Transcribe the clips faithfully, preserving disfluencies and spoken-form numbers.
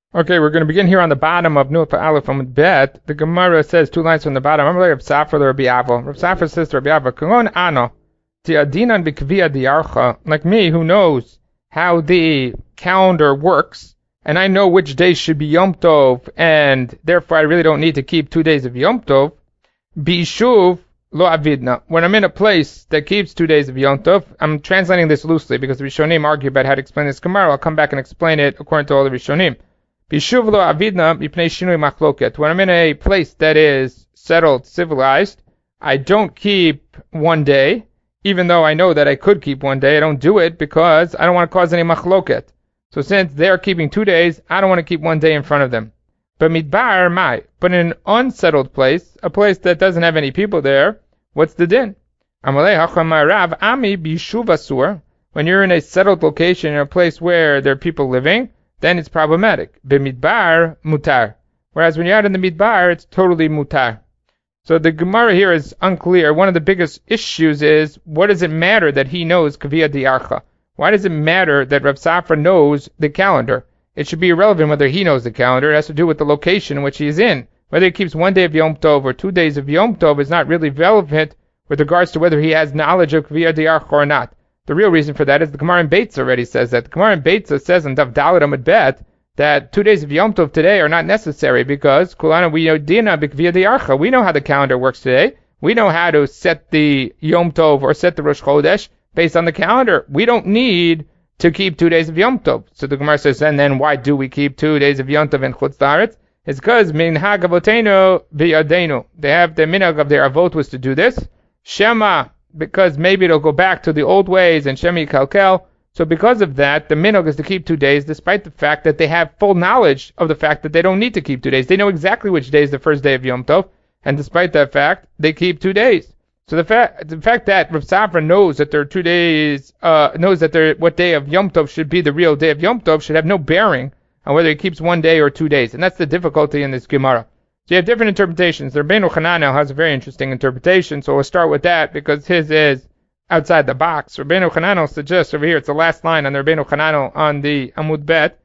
Okay, we're going to begin here on the bottom of Nufa Aleph Amud Bet. The Gemara says two lines from the bottom. I'm going to Rav Safra Rabbi Avo. Rav Safra says to Rabbi Avo, "Kolon ano tiadinan b'kvia diarcha." Like me, who knows how the calendar works, and I know which days should be Yom Tov, and therefore I really don't need to keep two days of Yom Tov. Bishuv lo avidna. When I'm in a place that keeps two days of Yom Tov, I'm translating this loosely because the Rishonim argue about how to explain this Gemara. I'll come back and explain it according to all the Rishonim. Bishuv lo avidna mipnei shinui machloket. When I'm in a place that is settled, civilized, I don't keep one day, even though I know that I could keep one day. I don't do it because I don't want to cause any machloket. So since they're keeping two days, I don't want to keep one day in front of them. But midbar mai. But in an unsettled place, a place that doesn't have any people there, what's the din? Amalei hacham rav ami bishuv asur. When you're in a settled location, in a place where there are people living, then it's problematic. B'midbar mutar. Whereas when you're out in the midbar, it's totally mutar. So the Gemara here is unclear. One of the biggest issues is, what does it matter that he knows kavia diarcha? Why does it matter that Rav Safra knows the calendar? It should be irrelevant whether he knows the calendar. It has to do with the location in which he is in. Whether he keeps one day of Yom Tov or two days of Yom Tov is not really relevant with regards to whether he has knowledge of kavia diarcha or not. The real reason for that is the Gemara in Beitza already says that. The Gemara in Beitza says in Daf Dalet Amud Bet that two days of Yom Tov today are not necessary because Kulana we know Dina b'kvia diarcha. We know how the calendar works today. We know how to set the Yom Tov or set the Rosh Chodesh based on the calendar. We don't need to keep two days of Yom Tov. So the Gemara says, and then why do we keep two days of Yom Tov in Chutz La'aretz? It's because minhag avotenu b'yadenu. They have the minhag of their avot was to do this. Shema, because maybe it'll go back to the old ways, and Shemi Kalkel. So because of that, the minhag is to keep two days, despite the fact that they have full knowledge of the fact that they don't need to keep two days. They know exactly which day is the first day of Yom Tov, and despite that fact, they keep two days. So the fact the fact that Rav Safra knows that there are two days, uh, knows that there what day of Yom Tov should be the real day of Yom Tov should have no bearing on whether he keeps one day or two days, and that's the difficulty in this Gemara. So you have different interpretations. The Rabbeinu Hananel has a very interesting interpretation, so we'll start with that because his is outside the box. Rabbeinu Hananel suggests over here, it's the last line on the Rabbeinu Hananel on the Amud Bet.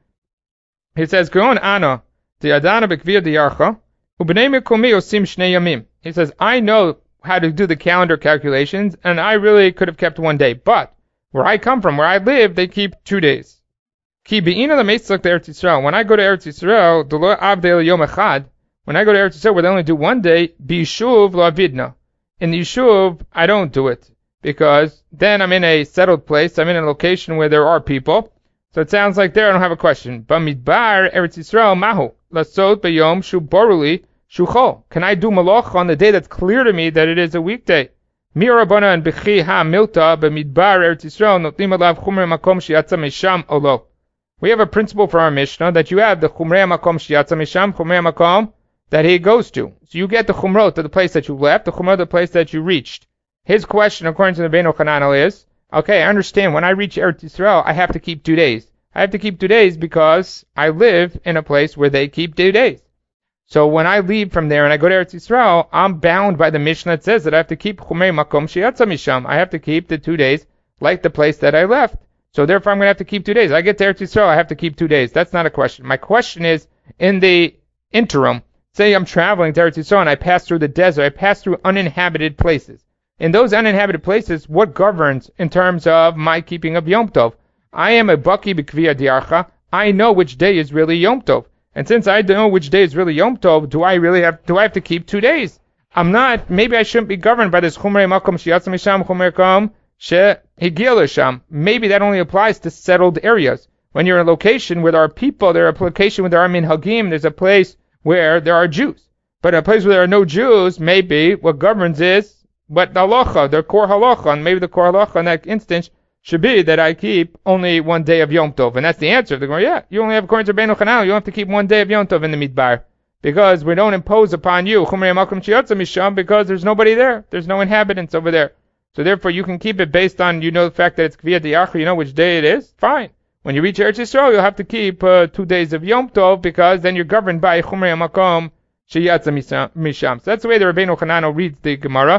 He says, K'on ana di'adana b'kvia di'archa u'b'nei mekomi osim shnei yamim. He says, I know how to do the calendar calculations, and I really could have kept one day, but where I come from, where I live, they keep two days. Ki be'ina l'meitzak d'Eretz Yisrael. When I go to Eretz Yisrael, d'lo avdei yom echad. When I go to Eretz Yisrael where they only do one day, Bishuv lo avidna. In the Yishuv, I don't do it. Because then I'm in a settled place, I'm in a location where there are people. So it sounds like there I don't have a question. Bamidbar Eretz Yisrael mahu. Lasot b'yom shu boruli shuchol. Can I do malach on the day that's clear to me that it is a weekday? Mirabana and b'chi ha milta b'midbar Eretz Yisrael notnim alav chumrei makom shiatza misham olo. We have a principle for our Mishnah that you have the chumrei makom shiatza misham, chumrei makom that he goes to. So you get the chumrot to the place that you left, the chumrot to the place that you reached. His question, according to the Rabbeinu Hananel, is, okay, I understand, when I reach Eretz Yisrael, I have to keep two days. I have to keep two days because I live in a place where they keep two days. So when I leave from there and I go to Eretz Yisrael, I'm bound by the Mishnah that says that I have to keep chumrei makom shiatza misham. I have to keep the two days like the place that I left. So therefore I'm going to have to keep two days. I get to Eretz Yisrael, I have to keep two days. That's not a question. My question is, in the interim, say I'm traveling to Eretz Yisrael and I pass through the desert, I pass through uninhabited places. In those uninhabited places, what governs in terms of my keeping of Yom Tov? I am a baki b'kvia diarcha. I know which day is really Yom Tov. And since I know which day is really Yom Tov, do I really have, do I have to keep two days? I'm not, maybe I shouldn't be governed by this chumrei makom shiatza misham, chumrei makom shehigia l'sham. Maybe that only applies to settled areas. When you're in a location where there are people, there are a location where there are minhagim, there's a place where there are Jews. But a place where there are no Jews, maybe what governs is what the halacha, the core halacha, and maybe the core halacha in that instance should be that I keep only one day of Yom Tov. And that's the answer. They're going, yeah, you only have, according to Rabbeinu Hananel, you don't have to keep one day of Yom Tov in the midbar. Because we don't impose upon you, chumrei makom shiatza misham, because there's nobody there. There's no inhabitants over there. So therefore you can keep it based on, you know, the fact that it's kviya diarcha, you know which day it is. Fine. When you reach Eretz Yisrael, you'll have to keep uh, two days of Yom Tov, because then you're governed by chumrei makom shiatza misham. So that's the way the Rabbeinu Hananel reads the Gemara.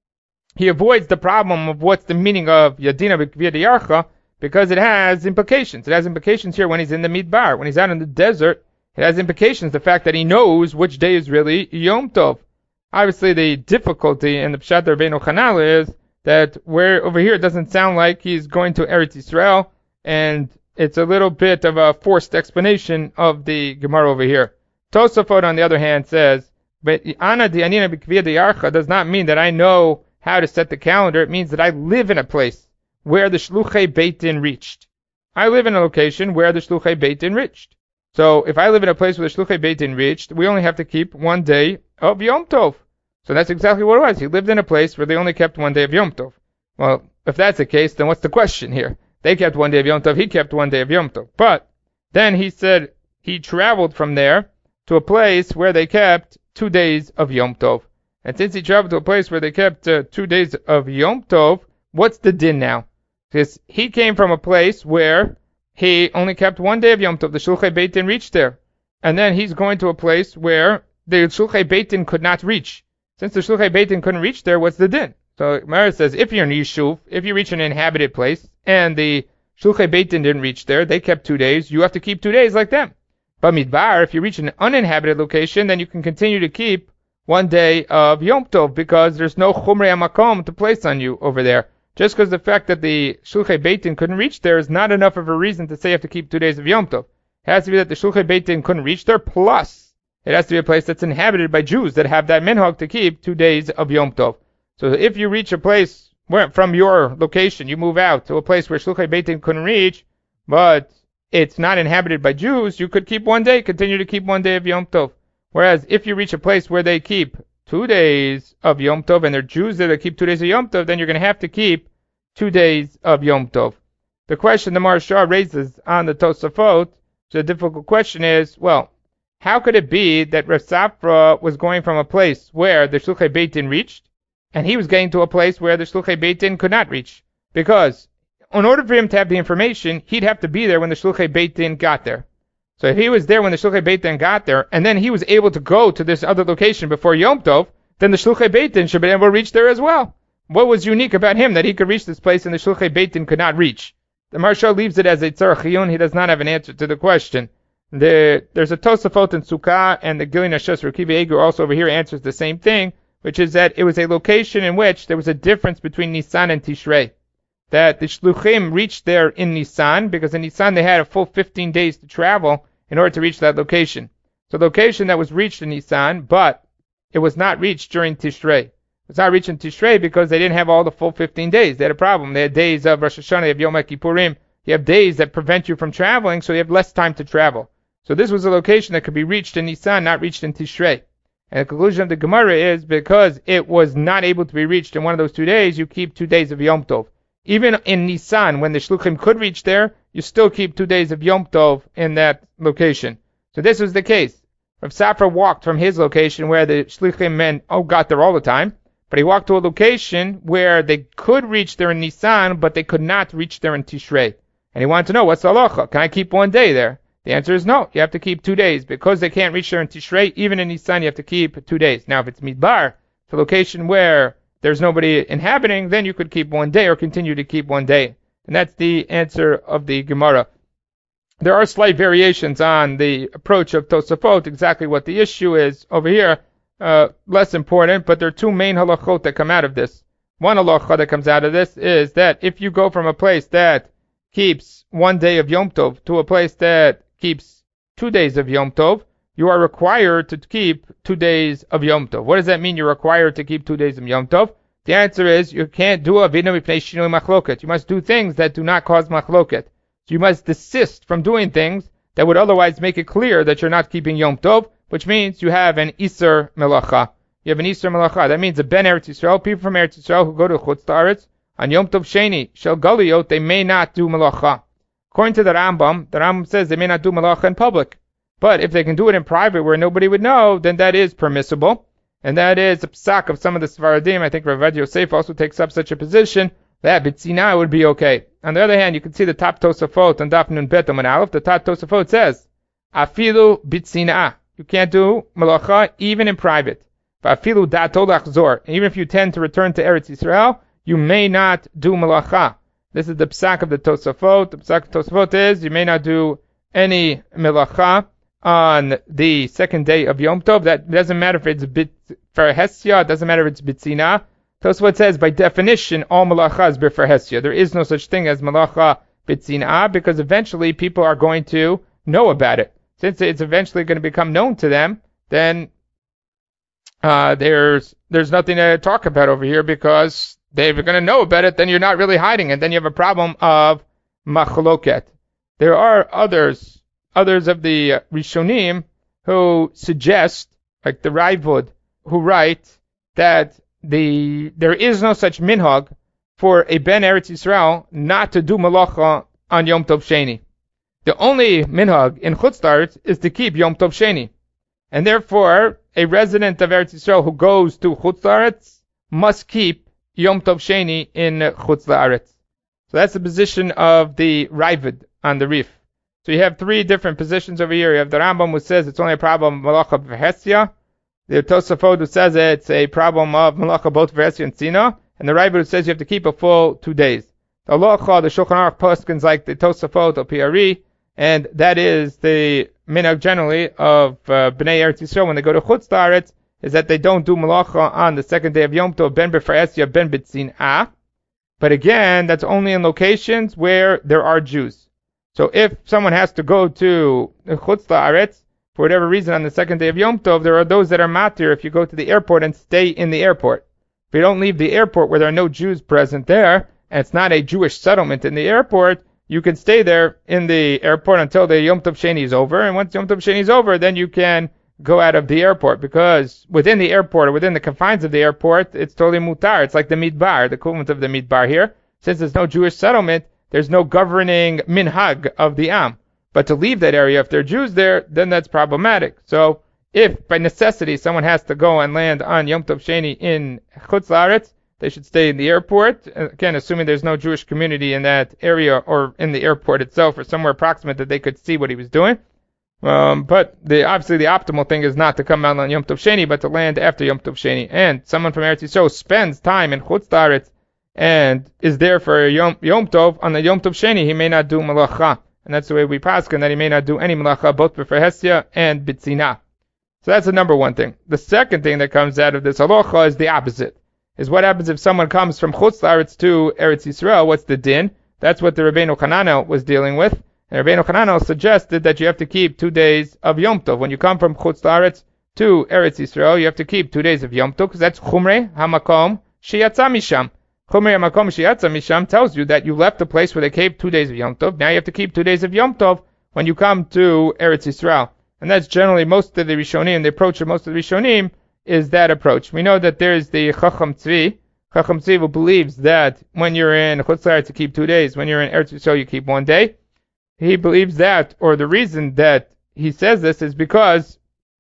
He avoids the problem of what's the meaning of Yadina b'kvia diarcha because it has implications. It has implications here when he's in the midbar. When he's out in the desert, It has implications, the fact that he knows which day is really Yom Tov. Obviously, the difficulty in the Pshat Rabbeinu Chanal is that where over here it doesn't sound like he's going to Eretz Yisrael, and it's a little bit of a forced explanation of the Gemara over here. Tosafot, on the other hand, says, but Ana Dianina B'Kviyah Diyarcha does not mean that I know how to set the calendar. It means that I live in a place where the Shluchei Beit Din reached. I live in a location where the Shluchei Beit Din reached. So if I live in a place where the Shluchei Beit Din reached, we only have to keep one day of Yom Tov. So that's exactly what it was. He lived in a place where they only kept one day of Yom Tov. Well, if that's the case, then what's the question here? They kept one day of Yom Tov, he kept one day of Yom Tov. But then he said he traveled from there to a place where they kept two days of Yom Tov. And since he traveled to a place where they kept uh, two days of Yom Tov, what's the din now? Because he came from a place where he only kept one day of Yom Tov. The Shluchei Beit Din reached there. And then he's going to a place where the Shluchei Beit Din could not reach. Since the Shluchei Beit Din couldn't reach there, what's the din? So Gemara says, if you're in Yishuv, if you reach an inhabited place, and the Shluchei Beit Din didn't reach there, they kept two days, you have to keep two days like them. But Midbar, if you reach an uninhabited location, then you can continue to keep one day of Yom Tov, because there's no Chumrei HaMakom to place on you over there. Just because the fact that the Shluchei Beit Din couldn't reach there is not enough of a reason to say you have to keep two days of Yom Tov. It has to be that the Shluchei Beit Din couldn't reach there, plus it has to be a place that's inhabited by Jews that have that minhag to keep two days of Yom Tov. So if you reach a place where, from your location, you move out to a place where Shluchei Beit Din couldn't reach, but it's not inhabited by Jews, you could keep one day, continue to keep one day of Yom Tov. Whereas if you reach a place where they keep two days of Yom Tov, and they're Jews that keep two days of Yom Tov, then you're going to have to keep two days of Yom Tov. The question the Maharsha raises on the Tosafot, the difficult question is, well, how could it be that Rav Safra was going from a place where the Shluchei Beit Din reached, and he was getting to a place where the Shluchei Beit Din could not reach? Because in order for him to have the information, he'd have to be there when the Shluchei Beit Din got there. So if he was there when the Shluchei Beit Din got there, and then he was able to go to this other location before Yom Tov, then the Shluchei Beit Din should be able to reach there as well. What was unique about him that he could reach this place and the Shluchei Beit Din could not reach? The Maharsha leaves it as a tzarech chiyun. He does not have an answer to the question. The, there's a Tosafot in Sukkah, and the Gilui Nashos Rekiva Eger also over here answers the same thing, which is that it was a location in which there was a difference between Nisan and Tishrei. That the Shluchim reached there in Nisan, because in Nisan they had a full fifteen days to travel in order to reach that location. So the location that was reached in Nisan, but it was not reached during Tishrei. It was not reached in Tishrei because they didn't have all the full fifteen days. They had a problem. They had days of Rosh Hashanah, they have Yom Kippurim. You have days that prevent you from traveling, so you have less time to travel. So this was a location that could be reached in Nisan, not reached in Tishrei. And the conclusion of the Gemara is because it was not able to be reached in one of those two days, you keep two days of Yom Tov. Even in Nisan, when the Shluchim could reach there, you still keep two days of Yom Tov in that location. So this was the case. Rav Safra walked from his location where the Shluchim men oh, got there all the time, but he walked to a location where they could reach there in Nisan, but they could not reach there in Tishrei. And he wanted to know, what's the halacha? Can I keep one day there? The answer is no. You have to keep two days. Because they can't reach there in Tishrei, even in Nisan, you have to keep two days. Now, if it's Midbar, the location where there's nobody inhabiting, then you could keep one day or continue to keep one day. And that's the answer of the Gemara. There are slight variations on the approach of Tosafot, exactly what the issue is over here. Uh, less important, but there are two main halachot that come out of this. One halacha that comes out of this is that if you go from a place that keeps one day of Yom Tov to a place that keeps two days of Yom Tov, you are required to keep two days of Yom Tov. What does that mean, you're required to keep two days of Yom Tov? The answer is you can't do a Avinu Mipnei Shinui Machloket. You must do things that do not cause Machloket. So you must desist from doing things that would otherwise make it clear that you're not keeping Yom Tov, which means you have an Iser Melacha. You have an Iser Melacha. That means a Ben Eretz Yisrael, people from Eretz Yisrael who go to Chutz La'aretz, on Yom Tov Sheni, Shel Galiyot, they may not do Melacha. According to the Rambam, the Rambam says they may not do Melacha in public. But if they can do it in private where nobody would know, then that is permissible. And that is a psak of some of the Sfaradim. I think Rav Avad Yosef also takes up such a position that B'tzina would be okay. On the other hand, you can see the top Tosafot on Daf Nun Bet Amud Aleph. The top Tosafot says, Afilu B'tzina. You can't do Melacha even in private. Afilu Dato Lachzor. Even if you tend to return to Eretz Yisrael, you may not do Melacha. This is the psak of the Tosafot. The psak of Tosafot is you may not do any Melacha on the second day of Yom Tov. That doesn't matter if it's bit farhesya, it doesn't matter if it's bitzina. Tosfot says by definition all malacha is b'farhesya. There is no such thing as malacha bitzina because eventually people are going to know about it. Since it's eventually going to become known to them, then uh, there's there's nothing to talk about over here because they're going to know about it. Then you're not really hiding it. Then you have a problem of machloket. There are others, others of the Rishonim who suggest, like the Raivud, who write that the there is no such minhag for a Ben Eretz Yisrael not to do malacha on Yom Tov Sheni. The only minhag in Chutz La'aretz is to keep Yom Tov Sheni. And therefore, a resident of Eretz Yisrael who goes to Chutz La'aretz must keep Yom Tov Sheni in Chutz La'aretz. So that's the position of the Ravid on the Rif. So you have three different positions over here. You have the Rambam who says it's only a problem of Malacha V'Hesya. The Tosafot who says it's a problem of Malacha both V'Hesya and Tzina. And the Ravid who says you have to keep a full two days. The Halacha, the Shulchan Aruch Poskins like the Tosafot or P R E. And that is the minhag generally of uh, Bnei Eretz Yisrael when they go to Chutz La'aretz, is that they don't do malacha on the second day of Yom Tov, ben b'farhesya, ben b'tzin'ah. But again, that's only in locations where there are Jews. So if someone has to go to Chutz La'aretz, for whatever reason on the second day of Yom Tov, there are those that are matir if you go to the airport and stay in the airport. If you don't leave the airport where there are no Jews present there, and it's not a Jewish settlement in the airport, you can stay there in the airport until the Yom Tov Sheni is over, and once Yom Tov Sheni is over, then you can go out of the airport, because within the airport, or within the confines of the airport, it's totally mutar. It's like the midbar, the equivalent of the midbar here. Since there's no Jewish settlement, there's no governing minhag of the Am. But to leave that area, if there are Jews there, then that's problematic. So if by necessity someone has to go and land on Yom Tov Sheni in Chutz La'aretz, they should stay in the airport, again, assuming there's no Jewish community in that area or in the airport itself or somewhere approximate that they could see what he was doing. Um, but the, obviously the optimal thing is not to come out on Yom Tov Sheni, but to land after Yom Tov Sheni. And someone from Eretz Yisrael spends time in Chutz La'aretz and is there for Yom, Yom Tov, on the Yom Tov Sheni, he may not do malacha. And that's the way we paskin, that he may not do any malacha, both b'farhesya and b'tzina. So that's the number one thing. The second thing that comes out of this halacha is the opposite. Is what happens if someone comes from Chutz La'aretz to Eretz Yisrael, what's the din? That's what the Rabbeinu Hananel was dealing with. And Rabbeinu Hananel suggested that you have to keep two days of Yom Tov. When you come from Chutz La'aretz to Eretz Yisrael, you have to keep two days of Yom Tov, because that's Chumrei HaMakom Sheyatza Misham. Chumrei HaMakom Sheyatza Misham tells you that you left the place where they kept two days of Yom Tov. Now you have to keep two days of Yom Tov when you come to Eretz Yisrael. And that's generally most of the Rishonim, the approach of most of the Rishonim, is that approach. We know that there's the Chacham Tzvi. Chacham Tzvi who believes that when you're in Chutz La'aretz you keep two days, when you're in Eretz Yisrael you keep one day. He believes that, or the reason that he says this is because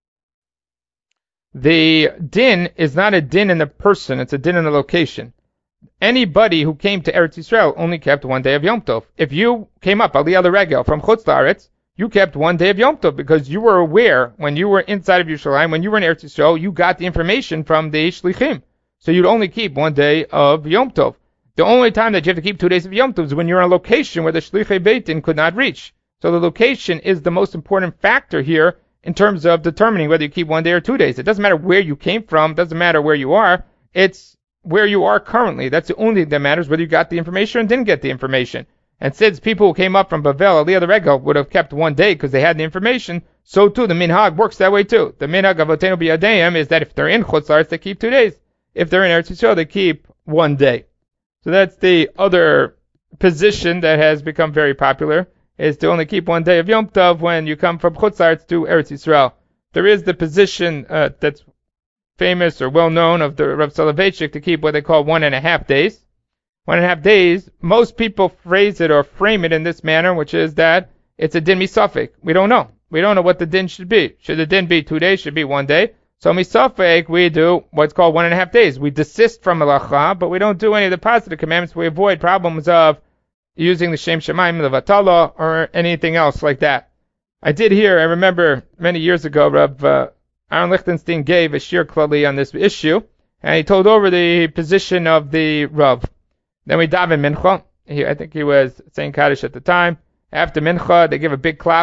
the din is not a din in the person, it's a din in the location. Anybody who came to Eretz Yisrael only kept one day of Yom Tov. If you came up, Aliyah L'Regel, from Chutz La'aretz, you kept one day of Yom Tov because you were aware when you were inside of Yerushalayim, when you were in Eretz Yisrael, you got the information from the Shlichim. So you'd only keep one day of Yom Tov. The only time that you have to keep two days of Yom Tov is when you're in a location where the Shlichei Beit Din could not reach. So the location is the most important factor here in terms of determining whether you keep one day or two days. It doesn't matter where you came from, it doesn't matter where you are, it's where you are currently. That's the only thing that matters, whether you got the information or didn't get the information. And since people who came up from Bavel, Aliyah L'Regel, would have kept one day because they had the information, so too the minhag works that way too. The minhag of Avotenu B'Yadeim is that if they're in Chutz La'aretz, they keep two days. If they're in Eretz Yisrael, they keep one day. So that's the other position that has become very popular, is to only keep one day of Yom Tov when you come from Chutz La'aretz to Eretz Yisrael. There is the position uh, that's famous or well known of the Rav Soloveitchik to keep what they call one and a half days. One and a half days, most people phrase it or frame it in this manner, which is that it's a din misafek. We don't know. We don't know what the din should be. Should the din be two days? Should it be one day? So misafek, we do what's called one and a half days. We desist from malacha, but we don't do any of the positive commandments. We avoid problems of using the Shem Shemaim, the Vatala, or anything else like that. I did hear, I remember many years ago, Rav uh, Aaron Lichtenstein gave a shir klali on this issue, and he told over the position of the Rav. Then we daven mincha. He, I think he was saying Kaddish at the time. After mincha, they give a big clap,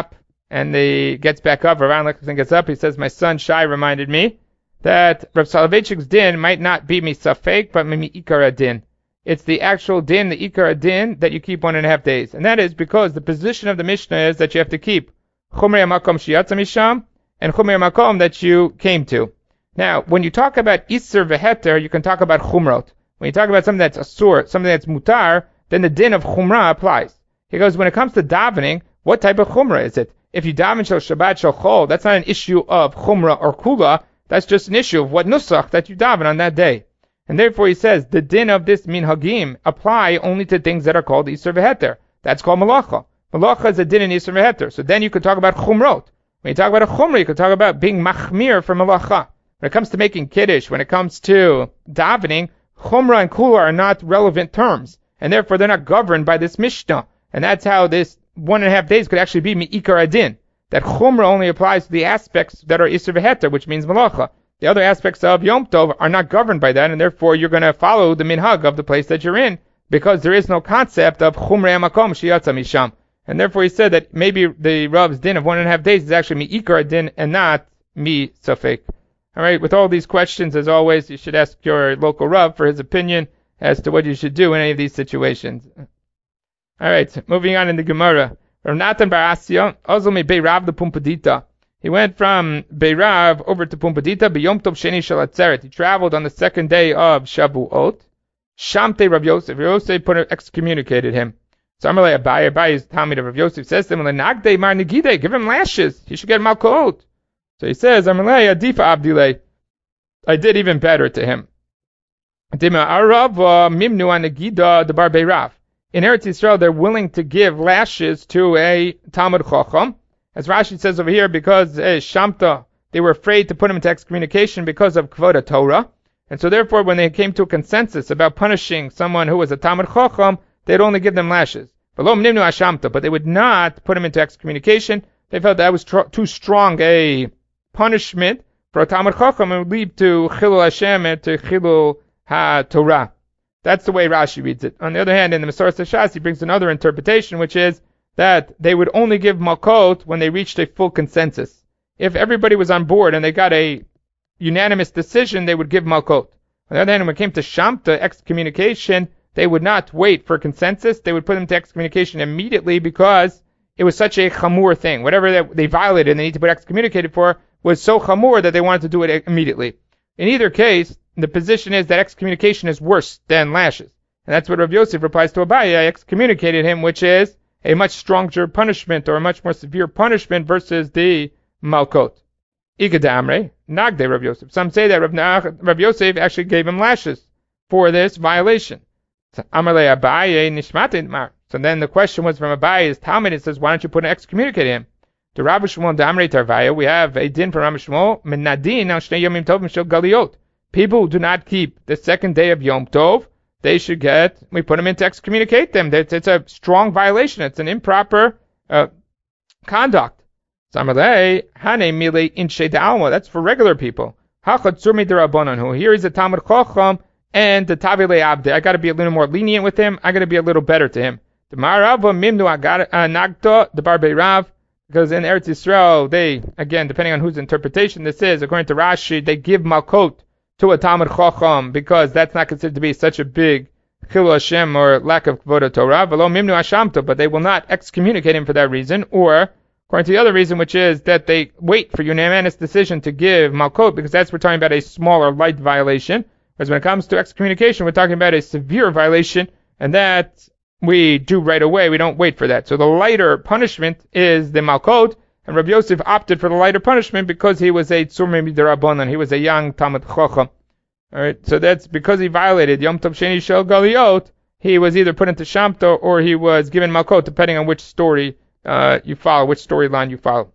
and he gets back up. Rav Aaron gets up. He says, my son Shai reminded me that Rav Soloveitchik's din might not be misafek, but mi ikar din. It's the actual din, the ikar din, that you keep one and a half days. And that is because the position of the Mishnah is that you have to keep chumrei makom sheyatza misham and chumrei makom that you came to. Now, when you talk about iser veheter, you can talk about chumrot. When you talk about something that's asur, something that's mutar, then the din of chumrah applies. He goes, when it comes to davening, what type of chumrah is it? If you daven shel Shabbat shel chol, that's not an issue of chumrah or kula. That's just an issue of what nusach that you daven on that day. And therefore he says, the din of this minhagim apply only to things that are called iser veheter. That's called malacha. Malacha is a din in iser veheter. So then you could talk about chumrot. When you talk about a chumrah, you could talk about being machmir for malacha. When it comes to making kiddush, when it comes to davening, chumrah and kula are not relevant terms. And therefore they're not governed by this mishnah. And that's how this one and a half days could actually be mi'ikar adin. That chumrah only applies to the aspects that are iser veheter, which means malacha. The other aspects of Yom Tov are not governed by that, and therefore you're going to follow the minhag of the place that you're in, because there is no concept of chumrei makom sheyatza misham. And therefore he said that maybe the Rav's din of one and a half days is actually mi'ikar adin and not mi safek. All right, with all these questions, as always, you should ask your local Rav for his opinion as to what you should do in any of these situations. All right, moving on in the Gemara. Rav Natan bar Asya, also me Beirav the Pumpadita. He went from Beirav over to Pumpadita, b'Yom Tov Sheni Shel Atzeret. He traveled on the second day of Shavuot. Shamte Rav Yosef. Rav Yosef put, excommunicated him. So Amalei Abaye, Abaye's Talmid of Rav Yosef says to him, Nagdei Mar Negidei, give him lashes. He should get malkot. So he says, Amalei Adifa Abdilei. I did even better to him. Dima Arav Mimnu Anegida the Bar Beirav. In Eretz Yisrael, they're willing to give lashes to a Talmud Chacham. As Rashi says over here, because eh, Shamta, they were afraid to put him into excommunication because of Kvod Torah. And so therefore, when they came to a consensus about punishing someone who was a Talmud Chacham, they'd only give them lashes. But they would not put him into excommunication. They felt that was tr- too strong a punishment for a Talmud Chacham and would lead to Chilul Hashem and to Chilul HaTorah. That's the way Rashi reads it. On the other hand, in the Masoras HaShas, he brings another interpretation, which is that they would only give malkot when they reached a full consensus. If everybody was on board and they got a unanimous decision, they would give malkot. On the other hand, when it came to Shamta, excommunication, they would not wait for consensus. They would put them to excommunication immediately because it was such a chamur thing. Whatever they, they violated and they need to put excommunicated for was so chamur that they wanted to do it immediately. In either case, the position is that excommunication is worse than lashes. And that's what Rav Yosef replies to Abaye. I excommunicated him, which is a much stronger punishment or a much more severe punishment versus the malkot. Igadamre, Nagde Rav Yosef. Some say that Rav, Rav Yosef actually gave him lashes for this violation. Amarle Abaye Nishmate Mar. So then the question was from Abaye's Talmud. It says, why don't you put an excommunicate him? To Rav Shmuel Damre Tarvaya, we have a din from Rav Shmuel, Menadin al Shnei Yomim Tov Mishel Galiot. People who do not keep the second day of Yom Tov, they should get, we put them in to excommunicate them. It's, it's a strong violation. It's an improper uh, conduct. Samalei, Hane Mile Inshe Da'alma. That's for regular people. Hachatzurmi Derabanan. Here is a Talmud Chacham and the Tavile Abde. I got to be a little more lenient with him. I got to be a little better to him. The Marava Mimnu Nagta, the Bar Beirav. Because in Eretz Yisrael, they, again, depending on whose interpretation this is, according to Rashi, they give malkot to a Talmud Chacham because that's not considered to be such a big Chilul Hashem or lack of Kvod Torah. V'lo Mimnu Hashamta, but they will not excommunicate him for that reason. Or, according to the other reason, which is that they wait for unanimous decision to give malkot because that's we're talking about a small or light violation. Whereas when it comes to excommunication, we're talking about a severe violation, and that we do right away. We don't wait for that. So the lighter punishment is the malkot, and Rabbi Yosef opted for the lighter punishment because he was a tzurmi midarabanan. He was a young Talmud Chacham. All right. So that's because he violated Yom Tov Sheni Shel Galiot. He was either put into Shamta or he was given malkot, depending on which story uh, you follow, which storyline you follow.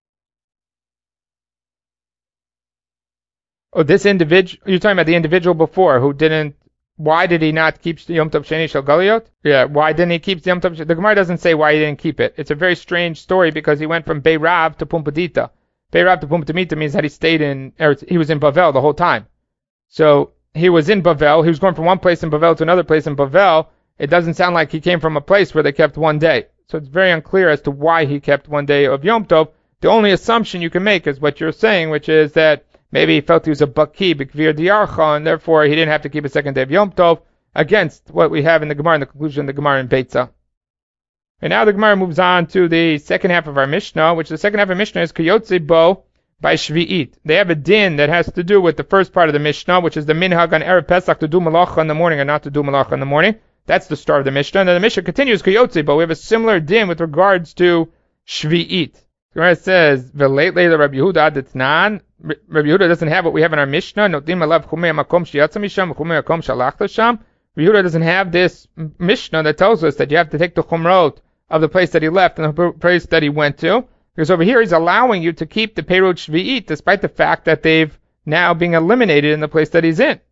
Oh, this individual. You're talking about the individual before who didn't. Why did he not keep Yom Tov Sheni Shel Galiot? Yeah, why didn't he keep Yom Tov? The Gemara doesn't say why he didn't keep it. It's a very strange story because he went from Beirav to Pumpadita. Beirav to Pumpadita means that he stayed in, he was in Bavel the whole time. So he was in Bavel. He was going from one place in Bavel to another place in Bavel. It doesn't sound like he came from a place where they kept one day. So it's very unclear as to why he kept one day of Yom Tov. The only assumption you can make is what you're saying, which is that maybe he felt he was a Baki, B'Kvir Diarcha, and therefore he didn't have to keep a second day of Yom Tov, against what we have in the Gemara, in the conclusion of the Gemara in Beitza. And now the Gemara moves on to the second half of our Mishnah, which the second half of Mishnah is Kiyotze Bo by Shvi'it. They have a din that has to do with the first part of the Mishnah, which is the minhag on Erev Pesach to do malacha in the morning and not to do malacha in the morning. That's the start of the Mishnah. And then the Mishnah continues Kiyotze Bo. We have a similar din with regards to Shvi'it. The Gemara says, V'leitlei Rabbi Yehuda Adetnan. Rabbi Yehuda doesn't have what we have in our Mishnah. Notim alav chumei makom sheyatza misham, chumei makom shalachta sham. Rabbi Yehuda doesn't have this Mishnah that tells us that you have to take the chumrot of the place that he left and the place that he went to. Because over here he's allowing you to keep the Perot Shvi'it despite the fact that they've now been eliminated in the place that he's in.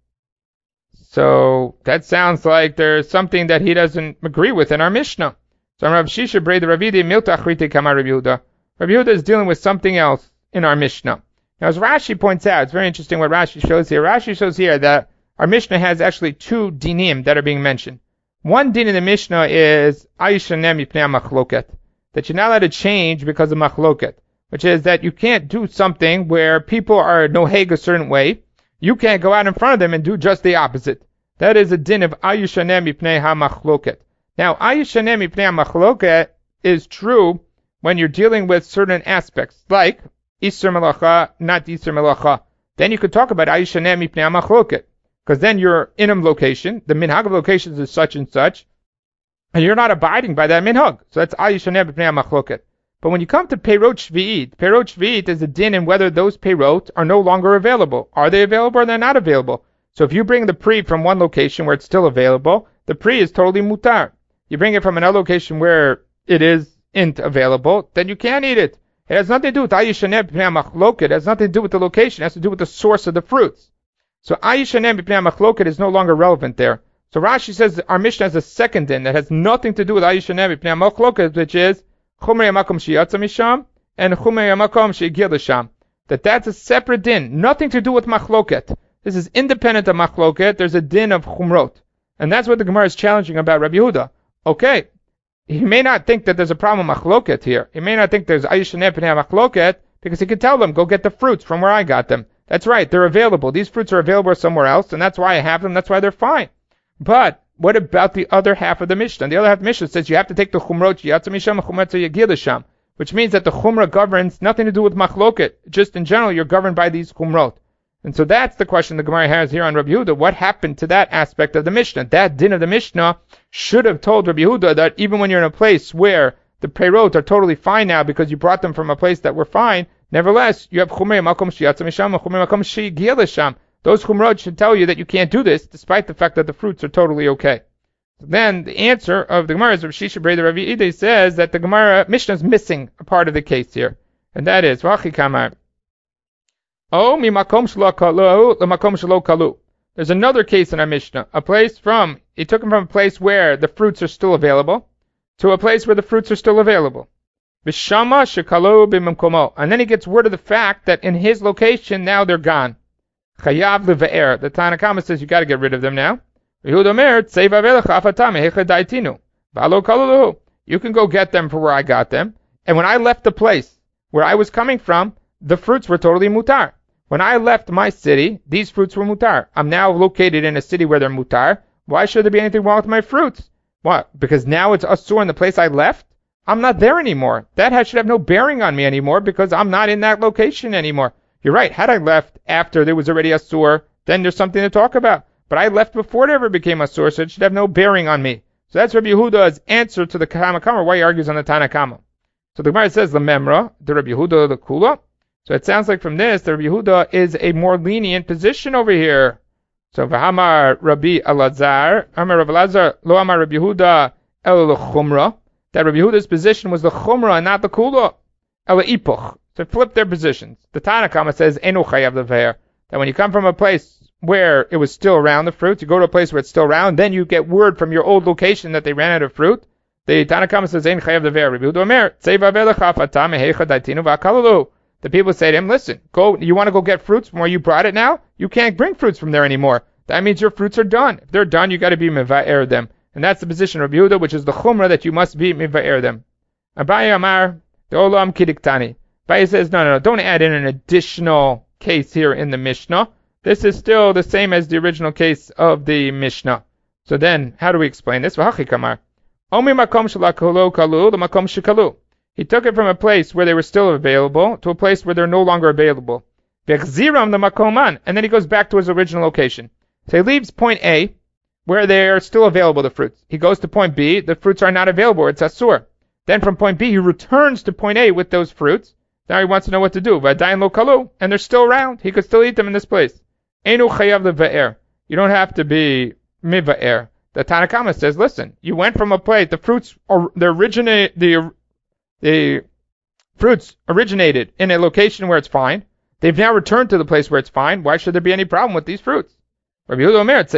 So that sounds like there's something that he doesn't agree with in our Mishnah. So Rav Shisha Brei the Ravidi Milta Achrite Kamar Rabbi Yehuda. Rabbi Yehuda is dealing with something else in our Mishnah. Now as Rashi points out, it's very interesting what Rashi shows here. Rashi shows here that our Mishnah has actually two dinim that are being mentioned. One din in the Mishnah is Ayishanem Yipnei Machloket, that you're not allowed to change because of Machloket, which is that you can't do something where people are noheg a certain way. You can't go out in front of them and do just the opposite. That is a din of Ayishanem Yipnei HaMachloket. Now, Ayishanem Yipnei HaMachloket is true when you're dealing with certain aspects, like Isser Melacha, not Isser Melacha. Then you could talk about Ayishanem Yipnei HaMachloket. Because then you're in a location, the minhag of locations is such and such, and you're not abiding by that minhag. So that's Ayishanem B'nei HaMachloket. But when you come to Perot Shvi'it, Perot Shvi'it is a din in whether those Perot are no longer available. Are they available or they're not available? So if you bring the Pri from one location where it's still available, the Pri is totally mutar. You bring it from another location where it isn't available, then you can't eat it. It has nothing to do with Ayishanem B'nei HaMachloket. It has nothing to do with the location. It has to do with the source of the fruits. So Ayishanem B'nei HaMachloket is no longer relevant there. So Rashi says our Mishnah has a second din that has nothing to do with Ayishanem B'nei HaMachloket, which is Chumrei HaMakom Sheyatza Misham and Chumrei HaMakom She'Higir L'Sham. That that's a separate din, nothing to do with Machloket. This is independent of Machloket. There's a din of Chumrot. And that's what the Gemara is challenging about Rabbi Yehuda. Okay, he may not think that there's a problem with Machloket here. He may not think there's Ayishanem B'nei HaMachloket because he could tell them, go get the fruits from where I got them. That's right, they're available. These fruits are available somewhere else, and that's why I have them. That's why they're fine. But what about the other half of the Mishnah? The other half of the Mishnah says you have to take the Chumrot Yatsa Misham, Chumrot Yagir L'Sham, which means that the Chumrah governs nothing to do with Machloket. Just in general, you're governed by these Chumrot. And so that's the question the Gemara has here on Rabbi Yehuda. What happened to that aspect of the Mishnah? That din of the Mishnah should have told Rabbi Yehuda that even when you're in a place where the Perot are totally fine now because you brought them from a place that were fine, nevertheless, you have Chumrei Makom Sheyatza Misham and Chumrei Makom She'Higir L'Sham. Those Chumrot should tell you that you can't do this, despite the fact that the fruits are totally okay. So then, the answer of the Gemara is Rav Shisha Brei the Rav Ide says that the Gemara Mishnah is missing a part of the case here, and that is Vachi Kamar. Oh, mi Makom Shelo Kalu leMakom Shelo Kalu. There's another case in our Mishnah, a place from he took him from a place where the fruits are still available to a place where the fruits are still available. V'shama shekalo b'memkomo. And then he gets word of the fact that in his location now they're gone. Chayav leve'er. The Tanna Kama says you got to get rid of them now. You can go get them for where I got them. And when I left the place where I was coming from, the fruits were totally mutar. When I left my city, these fruits were mutar. I'm now located in a city where they're mutar. Why should there be anything wrong with my fruits? What? Because now it's asur in the place I left? I'm not there anymore. That should have no bearing on me anymore because I'm not in that location anymore. You're right. Had I left after there was already asur, then there's something to talk about. But I left before it ever became asur, so it should have no bearing on me. So that's Rabbi Yehuda's answer to the Tanna Kama, why he argues on the Tanna Kama. So the Gemara says, Lememra, the Rabbi Yehuda, the Kula. So it sounds like from this, the Rabbi Yehuda is a more lenient position over here. So V'hamar Rabbi Elazar, Amar Rabbi Elazar, Lo Amar Rabbi Yehuda, El Chumra. That Rabbi Yehuda's position was the Chumrah and not the Kula. El Ipuch. So flip their positions. The Tanna Kama says, Enu Chayav Leveir. That when you come from a place where it was still around the fruit, you go to a place where it's still around, then you get word from your old location that they ran out of fruit. The Tanna Kama says, Ein Chayav Leveir. Rabbi Yehuda Omer, Tzeva Velecha Fatah Mehecha Daitinu V'Akalulu. The people say to him, listen, go. You want to go get fruits from where you brought it now? You can't bring fruits from there anymore. That means your fruits are done. If they're done, you got to be meva'er them. And that's the position of Yehuda, which is the chumrah that you must be miva'er them. Abaye Amar, the Olam Kidiktani. Abaye says, no, no, no, don't add in an additional case here in the Mishnah. This is still the same as the original case of the Mishnah. So then, how do we explain this? V'hachi kamar. Omi makom shalakolo kalu l'makom shikalu. He took it from a place where they were still available to a place where they're no longer available. V'chziram l'makoman. And then he goes back to his original location. So he leaves point A, where they're still available, the fruits. He goes to point B, the fruits are not available, it's asur. Then from point B, he returns to point A with those fruits. Now he wants to know what to do. V'adayin lo kalu. And they're still around. He could still eat them in this place. Einu chayav le'va'er. You don't have to be miva'er. The Tanna Kama says, listen, you went from a place, the fruits, or the originate, the, the fruits originated in a location where it's fine. They've now returned to the place where it's fine. Why should there be any problem with these fruits? Rabbi Yehuda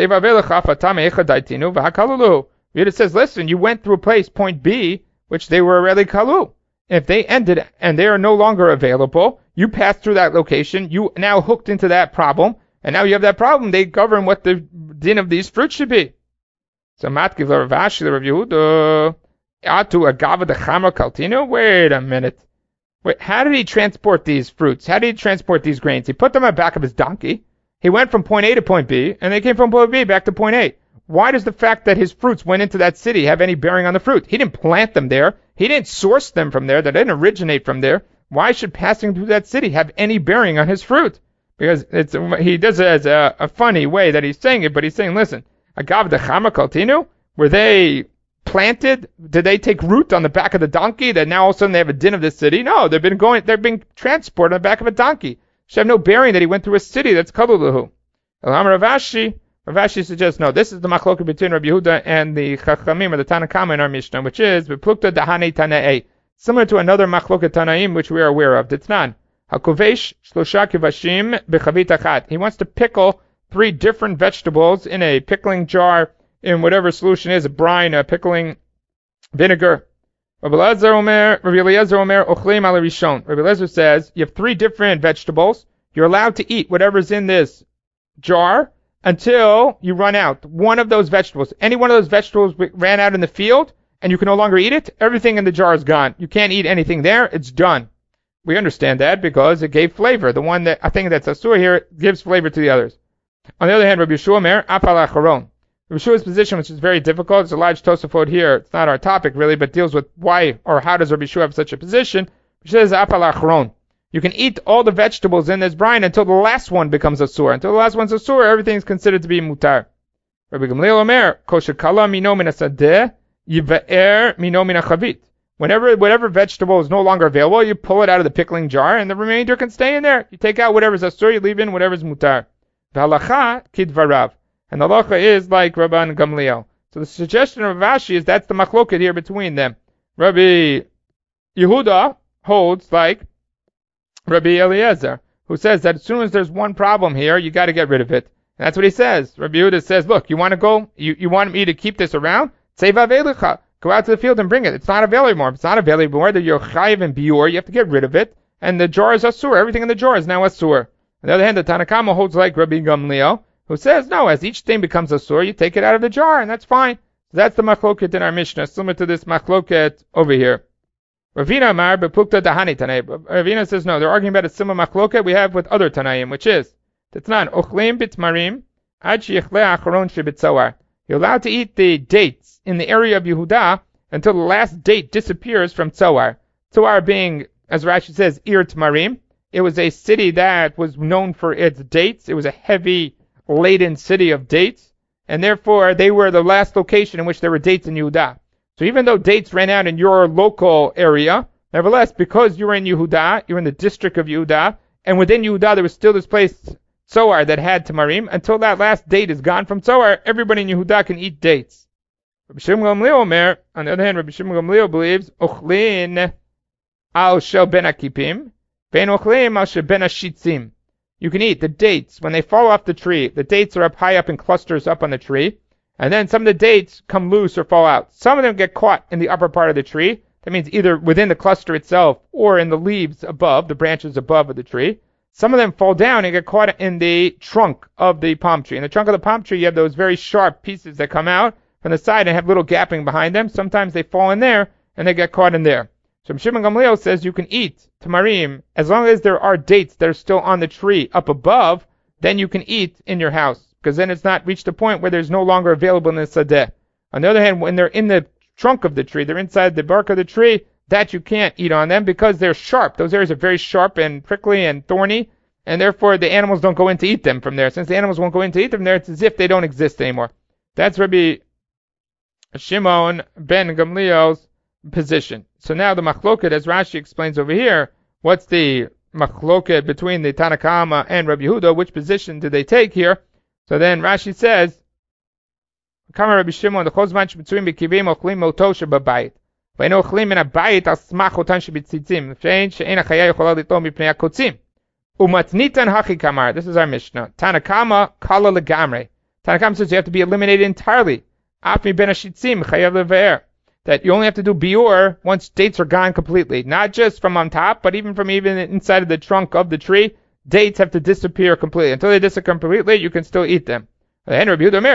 says, listen, you went through a place, point B, which they were already kalu. If they ended and they are no longer available, you passed through that location, you now hooked into that problem, and now you have that problem. They govern what the din of these fruits should be. So Matkiv Rav Ashi, Rav Yehuda, Atu Agava the Chamra Kaltino. Wait a minute. Wait, how did he transport these fruits? How did he transport these grains? He put them on the back of his donkey. He went from point A to point B, and they came from point B back to point A. Why does the fact that his fruits went into that city have any bearing on the fruit? He didn't plant them there. He didn't source them from there. They didn't originate from there. Why should passing through that city have any bearing on his fruit? Because it's he does it as a, a funny way that he's saying it, but he's saying, listen, Agav the Chama Kaltinu, were they planted? Did they take root on the back of the donkey that now all of a sudden they have a din of the city? No, they've been going, they're being transported on the back of a donkey. Should have no bearing that he went through a city that's Kaluluhu. Elam Rav Ashi, Rav Ashi suggests, no, this is the machloket between Rabbi Yehuda and the Chachamim or the Tanna Kama in our Mishnah, which is Beplukta Dahane Tanae, similar to another machloket Tanaim which we are aware of. Ditnan, Hakuvesh Shlosha Kivashim Bechavit Achat. He wants to pickle three different vegetables in a pickling jar, in whatever solution is, a brine, a pickling vinegar. Rabbi Eliezer Omer, Rabbi Eliezer Omer, Ochleim al Rishon. Rabbi Eliezer says, you have three different vegetables. You're allowed to eat whatever's in this jar until you run out. One of those vegetables, any one of those vegetables ran out in the field, and you can no longer eat it, everything in the jar is gone. You can't eat anything there, it's done. We understand that because it gave flavor. The one that, I think that's asur here, gives flavor to the others. On the other hand, Rabbi Yeshua Omer, Afal Acharon. Rabbi Yeshua's position, which is very difficult, it's a large Tosafot here. It's not our topic really, but deals with why or how does Rabbi Yeshua have such a position. He says Afal Acharon. You can eat all the vegetables in this brine until the last one becomes asur. Until the last one's asur, everything is considered to be mutar. Rabbi Gamliel Omer, Kosher Kala Mino Min Asadeh, Yivaer Mino Min Achavit. Whenever whatever vegetable is no longer available, you pull it out of the pickling jar, and the remainder can stay in there. You take out whatever's asur, you leave in whatever's mutar. V'halacha kidvarav. And the halacha is like Rabban Gamliel. So the suggestion of Rashi is that's the machloket here between them. Rabbi Yehuda holds like Rabbi Eliezer, who says that as soon as there's one problem here, you got to get rid of it. And that's what he says. Rabbi Yehuda says, look, you want to go, you, you want me to keep this around? Seiva velicha. Go out to the field and bring it. It's not available anymore. If it's not available anymore, then you're chayiv and biur. You have to get rid of it. And the jar is asur. Everything in the jar is now asur. On the other hand, the Tanna Kama holds like Rabbi Gamliel, who says, no, as each thing becomes asur, you take it out of the jar, and that's fine. So that's the machloket in our Mishnah, similar to this machloket over here. Ravina Amar bepukta dahani tanay. Ravina says, no, they're arguing about a similar machloket we have with other Tanaim, which is, Tetnan, ochlim bitmarim, ad sheyichle acharon shebitzawar. You're allowed to eat the dates in the area of Yehuda until the last date disappears from Tzawar. Tzawar being, as Rashi says, Ir Tmarim. It was a city that was known for its dates. It was a heavy laden city of dates, and therefore they were the last location in which there were dates in Yehuda. So even though dates ran out in your local area, nevertheless, because you were in Yehuda, you were in the district of Yehuda, and within Yehuda there was still this place, Tzawar, that had Tamarim. Until that last date is gone from Tzawar, everybody in Yehuda can eat dates. Rabbi Shimon Gamliel Omer, on the other hand, Rabbi Shimon Gamliel believes, Ochlin al shel ben akipim, ben ochlim al shel ben ashitzim. You can eat the dates when they fall off the tree. The dates are up high up in clusters up on the tree, and then some of the dates come loose or fall out. Some of them get caught in the upper part of the tree. That means either within the cluster itself or in the leaves above, the branches above of the tree. Some of them fall down and get caught in the trunk of the palm tree. In the trunk of the palm tree, you have those very sharp pieces that come out from the side and have little gapping behind them. Sometimes they fall in there and they get caught in there. So Shimon Gamliel says you can eat tamarim as long as there are dates that are still on the tree up above. Then you can eat in your house, because then it's not reached a point where there's no longer available in the sadeh. On the other hand, when they're in the trunk of the tree, they're inside the bark of the tree, that you can't eat on them because they're sharp. Those areas are very sharp and prickly and thorny, and therefore the animals don't go in to eat them from there. Since the animals won't go in to eat them there, it's as if they don't exist anymore. That's Rabbi Shimon ben Gamliel's position. So now the machloket, as Rashi explains over here, what's the machloket between the Tanna Kama and Rabbi Yehuda? Which position do they take here? So then Rashi says, Kama Rabbi Shimon, the chol zman shebitzuim b'kivim ochlim moto shebabayit. V'eino ochlim min habayit al smach otan shebitzitzim. L'fein she'ein hachaya yochola litom mipnei hakotzim. Umatnitan hachi kamar. This is our Mishnah. Tanna Kama kala legamre. Tanna Kama says you have to be eliminated entirely. Af mi ben hashitzim chayav leve'er. That you only have to do biur once dates are gone completely. Not just from on top, but even from even inside of the trunk of the tree, dates have to disappear completely. Until they disappear completely, you can still eat them. You can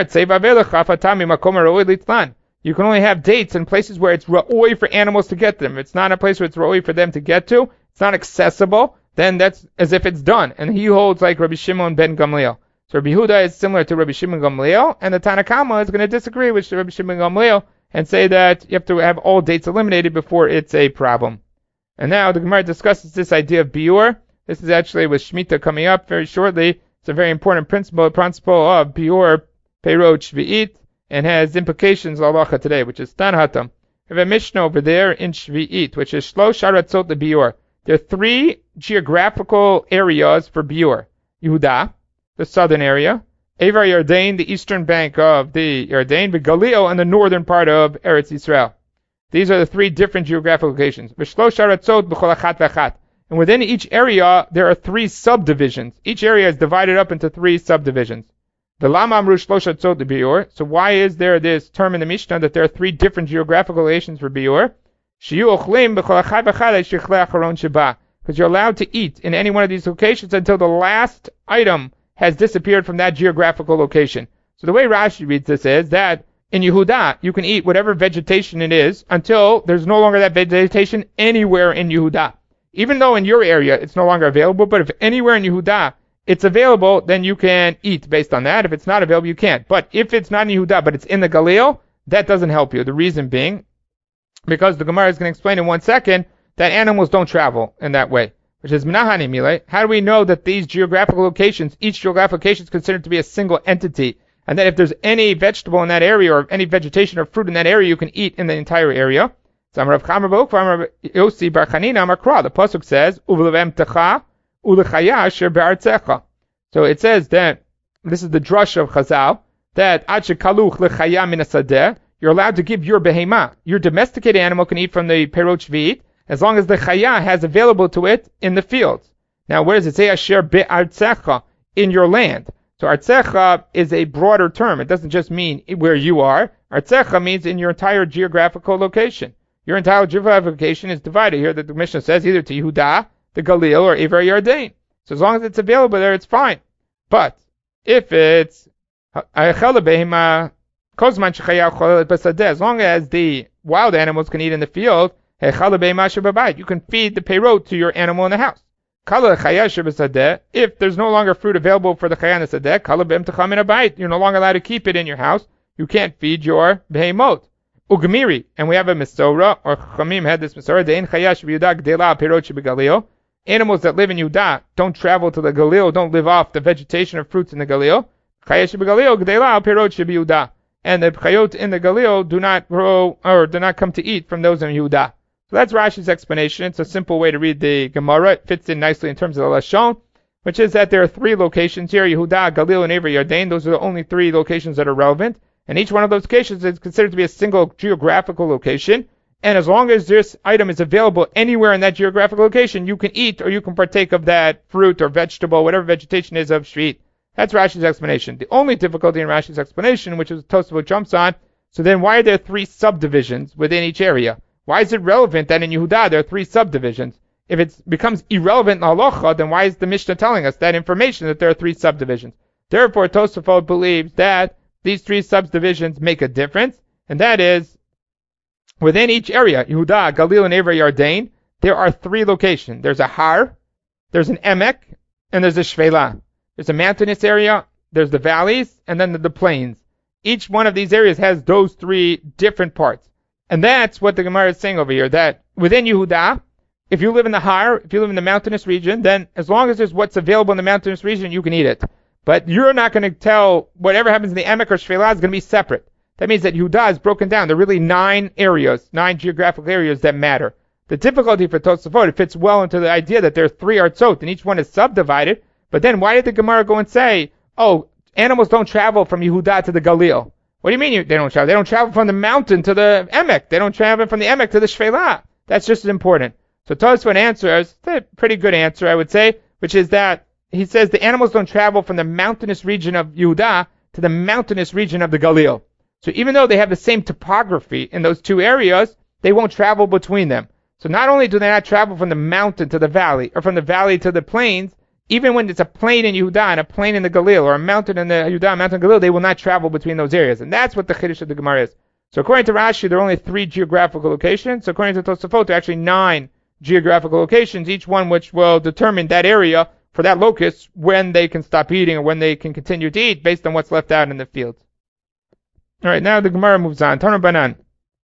only have dates in places where it's ra'oi for animals to get them. If it's not a place where it's ra'oi for them to get to, it's not accessible, then that's as if it's done. And he holds like Rabbi Shimon ben Gamliel. So Rabbi Yehuda is similar to Rabbi Shimon Gamliel, and the Tanna Kama is going to disagree with Rabbi Shimon Gamliel and say that you have to have all dates eliminated before it's a problem. And now the Gemara discusses this idea of biur. This is actually with Shemitah coming up very shortly. It's a very important principle, principle of biur peirot shvi'it, and has implications halacha today, which is Tan Hatam. We have a Mishnah over there in Shvi'it, which is Shlosh Haratzot lebiur. There are three geographical areas for biur. Yehuda, the southern area, Evar Yarden, the eastern bank of the Yarden, Galil, and the northern part of Eretz Yisrael. These are the three different geographical locations. V'shlosh haratzot b'chol achat v'achat. And within each area, there are three subdivisions. Each area is divided up into three subdivisions. The Lama Amru Shlosh Haratzot lebiur. So why is there this term in the Mishnah that there are three different geographical locations for biur? Shiyu ochlim b'chol achat v'achat shichle acharon sheba. Because you're allowed to eat in any one of these locations until the last item has disappeared from that geographical location. So the way Rashi reads this is that in Yehuda, you can eat whatever vegetation it is until there's no longer that vegetation anywhere in Yehuda. Even though in your area it's no longer available, but if anywhere in Yehuda it's available, then you can eat based on that. If it's not available, you can't. But if it's not in Yehuda, but it's in the Galil, that doesn't help you. The reason being, because the Gemara is going to explain in one second, that animals don't travel in that way. Which is Menahani Mile. How do we know that these geographical locations, each geographical location is considered to be a single entity, and that if there's any vegetable in that area or any vegetation or fruit in that area, you can eat in the entire area? The pasuk says, so it says that this is the drush of Chazal, that you're allowed to give your behema, your domesticated animal can eat from the perot shvi'it, as long as the chaya has available to it in the fields. Now, where does it say asher be'artzecha, in your land? So artzecha is a broader term. It doesn't just mean where you are. Artzecha means in your entire geographical location. Your entire geographical location is divided here, that the Mishnah says, either to Yehuda, the Galil, or Ivar Yarden. So as long as it's available there, it's fine. But if it's as long as the wild animals can eat in the field, you can feed the peirot to your animal in the house. If there's no longer fruit available for the chaya in the sadeh, you're no longer allowed to keep it in your house. You can't feed your behemoth. Ugamiri, and we have a Misora, or Chamim had this Misora, De'en chayash v'yudah gdela perot shebegalil. Animals that live in Yudah don't travel to the Galil, don't live off the vegetation or fruits in the Galil. Chayash shebegalil gdela perot shebeyudah. And the chayot in the Galil do not grow, or do not come to eat from those in Yudah. So that's Rashi's explanation. It's a simple way to read the Gemara. It fits in nicely in terms of the Lashon, which is that there are three locations here, Yehuda, Galil, and Ever Yarden. Those are the only three locations that are relevant. And each one of those locations is considered to be a single geographical location. And as long as this item is available anywhere in that geographical location, you can eat or you can partake of that fruit or vegetable, whatever vegetation is of Shvi'it. That's Rashi's explanation. The only difficulty in Rashi's explanation, which is Tosafot jumps on, so then why are there three subdivisions within each area? Why is it relevant that in Yehuda there are three subdivisions? If it becomes irrelevant in halacha, then why is the Mishnah telling us that information that there are three subdivisions? Therefore, Tosafot believes that these three subdivisions make a difference, and that is within each area, Yehuda, Galil, and Ever Yarden, there are three locations. There's a Har, there's an Emek, and there's a Shvela. There's a mountainous area, there's the valleys, and then the, the plains. Each one of these areas has those three different parts. And that's what the Gemara is saying over here, that within Yehuda, if you live in the Har, if you live in the mountainous region, then as long as there's what's available in the mountainous region, you can eat it. But you're not going to tell whatever happens in the Emek or Shvela is going to be separate. That means that Yehuda is broken down. There are really nine areas, nine geographical areas that matter. The difficulty for Tosafot, it fits well into the idea that there are three artzot, and each one is subdivided. But then why did the Gemara go and say, oh, animals don't travel from Yehuda to the Galil? What do you mean you, they don't travel? They don't travel from the mountain to the Emek. They don't travel from the Emek to the Shvela. That's just as important. So Tosafot answers, it's a pretty good answer, I would say, which is that he says the animals don't travel from the mountainous region of Yehuda to the mountainous region of the Galil. So even though they have the same topography in those two areas, they won't travel between them. So not only do they not travel from the mountain to the valley, or from the valley to the plains, even when it's a plain in Yehuda and a plain in the Galil, or a mountain in the Yehuda, a mountain in the Galil, they will not travel between those areas. And that's what the Chiddush of the Gemara is. So according to Rashi, there are only three geographical locations. So according to Tosafot, there are actually nine geographical locations, each one which will determine that area for that locust when they can stop eating or when they can continue to eat based on what's left out in the field. Alright, now the Gemara moves on. Tanu Banan.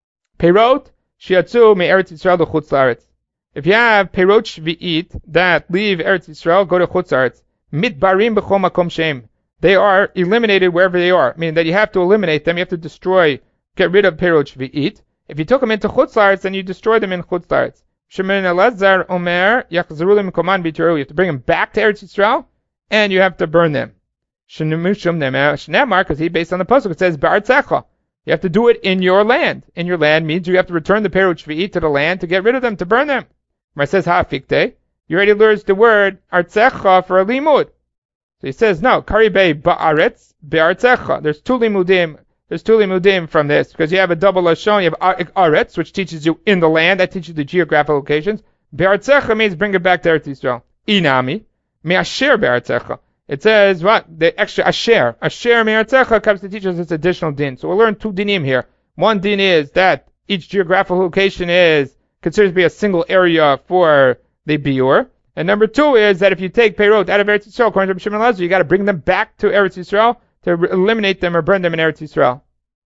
Peirot shiatzu me Eretz Yisrael to Chutz La'aretz. If you have Peirot Shvi'it that leave Eretz Yisrael, go to Chutz La'aretz. Mitbarim b'chol makom shem. They are eliminated wherever they are. Meaning that you have to eliminate them, you have to destroy, get rid of Peirot Shvi'it. If you took them into Chutz La'aretz, then you destroy them in Chutz La'aretz. Shimon Elazar Omer Yachzaru Limkoman B'Tiru. You have to bring them back to Eretz Yisrael, and you have to burn them. Shnemushum Nemer Shnemar, because he based on the pasuk, it says Ba'artzecha. You have to do it in your land. In your land means you have to return the Perut Shvi'it to the land to get rid of them, to burn them. Where it says Ha'afikte, you already learned the word Artzecha for a limud. So he says no, Karibei Ba'aretz Be'artzecha. There's two limudim. There's two limudim from this, because you have a double lashon. You have Aretz, which teaches you in the land. That teaches you the geographical locations. Be'artzecha means bring it back to Eretz Yisrael. Inami Me'asher Be'artzecha. It says what? The extra asher. Asher me'artzecha comes to teach us this additional din. So we'll learn two dinim here. One din is that each geographical location is considered to be a single area for the biur. And number two is that if you take Peirot out of Eretz Yisrael, according to Rabbi Shimon Elazar, you got to bring them back to Eretz Yisrael to re- eliminate them or burn them in Eretz Yisrael.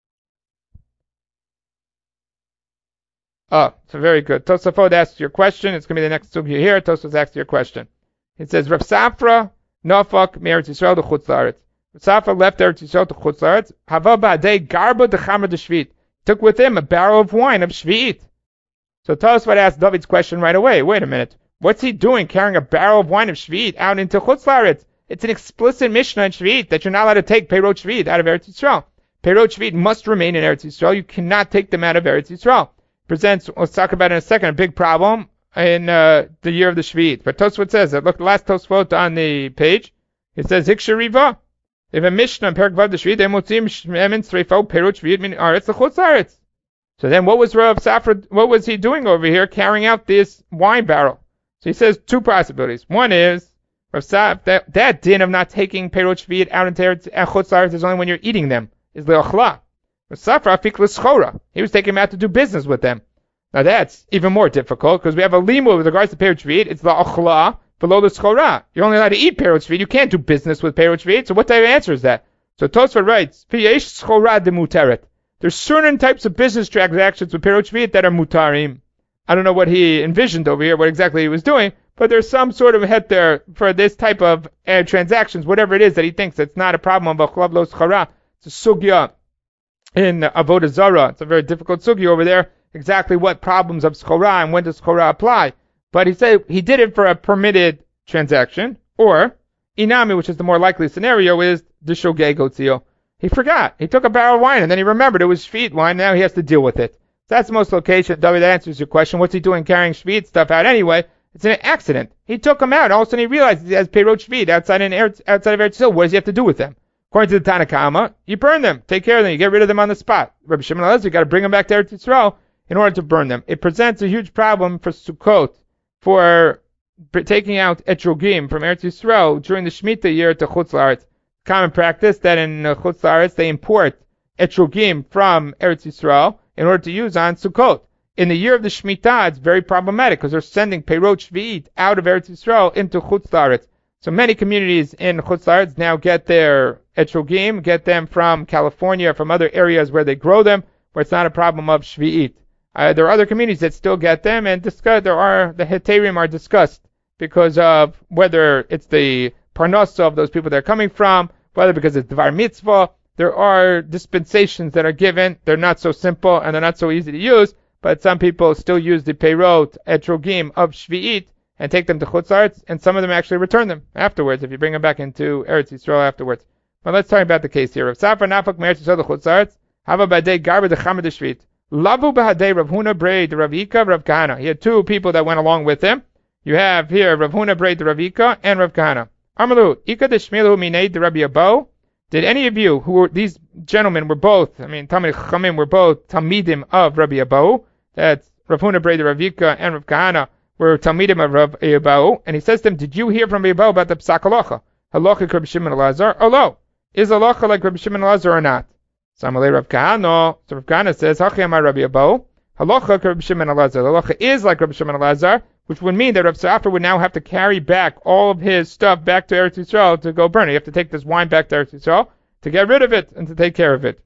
Oh, so very good. Tosafot asked your question. It's going to be the next sugya here. Tosafot asked your question. It says, Rav Safra Nafak Eretz Yisrael to Chutz La'aretz. Safra left Eretz Yisrael to Chutz La'aretz. Hava ba'adei garba dechamer de shvit. Took with him a barrel of wine of shvi'it. So Tosafot asked David's question right away. Wait a minute. What's he doing carrying a barrel of wine of shvi'it out into Chutz La'aretz? It's an explicit Mishnah in shvi'it that you're not allowed to take Peirot shvi'it out of Eretz Yisrael. Peirot shvi'it must remain in Eretz Yisrael. You cannot take them out of Eretz Yisrael. Presents, let's talk about it in a second, a big problem in uh, the year of the Shvi'it. But Tosfot says that. Look, the last Tosfot on the page. It says, Hiksha Riva. They have a Mishnah in Perak Vav the Shvi'it. They motzim shemen sreifo perut Shvi'it min aretz l'chutz aretz. So then what was Rav Safra, what was he doing over here carrying out this wine barrel? So he says two possibilities. One is, Rav Saf, that, that din of not taking perut Shvi'it out into chutz aretz is only when you're eating them. Is le'ochla. Rav Safra afik l'schora. He was taking them out to do business with them. Now that's even more difficult, because we have a limud with regards to Perut Shvi'it. It's the achla below the schora. You're only allowed to eat Perut Shvi'it. You can't do business with Perut Shvi'it. So what type of answer is that? So Tosfot writes, V'yesh schora de muteret. There's certain types of business transactions with Perut Shvi'it that are mutarim. I don't know what he envisioned over here, what exactly he was doing, but there's some sort of head there for this type of uh, transactions, whatever it is that he thinks it's not a problem of achla below schora. It's a sugya in Avodah Zarah. It's a very difficult sugya over there. Exactly what problems of schora and when does schora apply. But he said he did it for a permitted transaction, or inami, which is the more likely scenario, is the shogeg otzio. He forgot. He took a barrel of wine and then he remembered it was shvi'it wine. Now he has to deal with it. So that's the most location. David, that answers your question. What's he doing carrying shvi'it stuff out anyway? It's an accident. He took them out. All of a sudden he realized he has peirot shvi'it outside in Eretz, outside of Eretz Yisrael. What does he have to do with them? According to the Tanna Kama, you burn them, take care of them, you get rid of them on the spot. Rabbi Shimon Elazar, you got to bring them back to Eretz Yisrael in order to burn them. It presents a huge problem for Sukkot, for taking out etrogim from Eretz Yisrael during the Shemitah year to Chutz La'aretz. Common practice that in uh, Chutz La'aretz they import etrogim from Eretz Yisrael in order to use on Sukkot. In the year of the Shemitah, it's very problematic because they're sending Peirot Shvi'it out of Eretz Yisrael into Chutz La'aretz. So many communities in Chutz La'aretz now get their etrogim, get them from California, from other areas where they grow them, where it's not a problem of Shvi'it. Uh, there are other communities that still get them, and discuss, there are the heterim are discussed because of whether it's the parnasa of those people they're coming from, whether because it's Dvar Mitzvah. There are dispensations that are given. They're not so simple and they're not so easy to use. But some people still use the peirot etrogim of Shvi'it and take them to Chutz La'aretz, and some of them actually return them afterwards if you bring them back into Eretz Yisrael afterwards. But let's talk about the case here. Rav Safra nafak me'eretz Yisrael to Chutz La'aretz, hava b'adei garba d'chama d'shvit. Lavu b'hadei Rav Huna brei de Rav Ika Rav Kahana. He had two people that went along with him. You have here Rav Huna brei de Rav Ika and Rav Kahana. Amalu, Ika d'shmilu minei de Rabbi Abo. Did any of you, who were, these gentlemen were both, I mean, Talmid Chachamim were both Talmidim of Rabbi Abo. That's Rav Huna brei de Rav Ika and Rav Kahana were Talmidim of Rav Abo. And he says to them, did you hear from Rabbi Abo about the Psak Halacha? Halacha Rabbi Shimon Elazar? Oh, no. Is halacha like Rabbi Shimon Elazar or not? Samalei Rav Kahana. So Rav Kahana says, Hachi amar Rabbi Abo. Halacha Rabbi Shimon Elazar. Halacha is like Rabbi Shimon Elazar, which would mean that Rav Safra would now have to carry back all of his stuff back to Eretz Yisrael to go burn it. You have to take this wine back to Eretz Yisrael to get rid of it and to take care of it.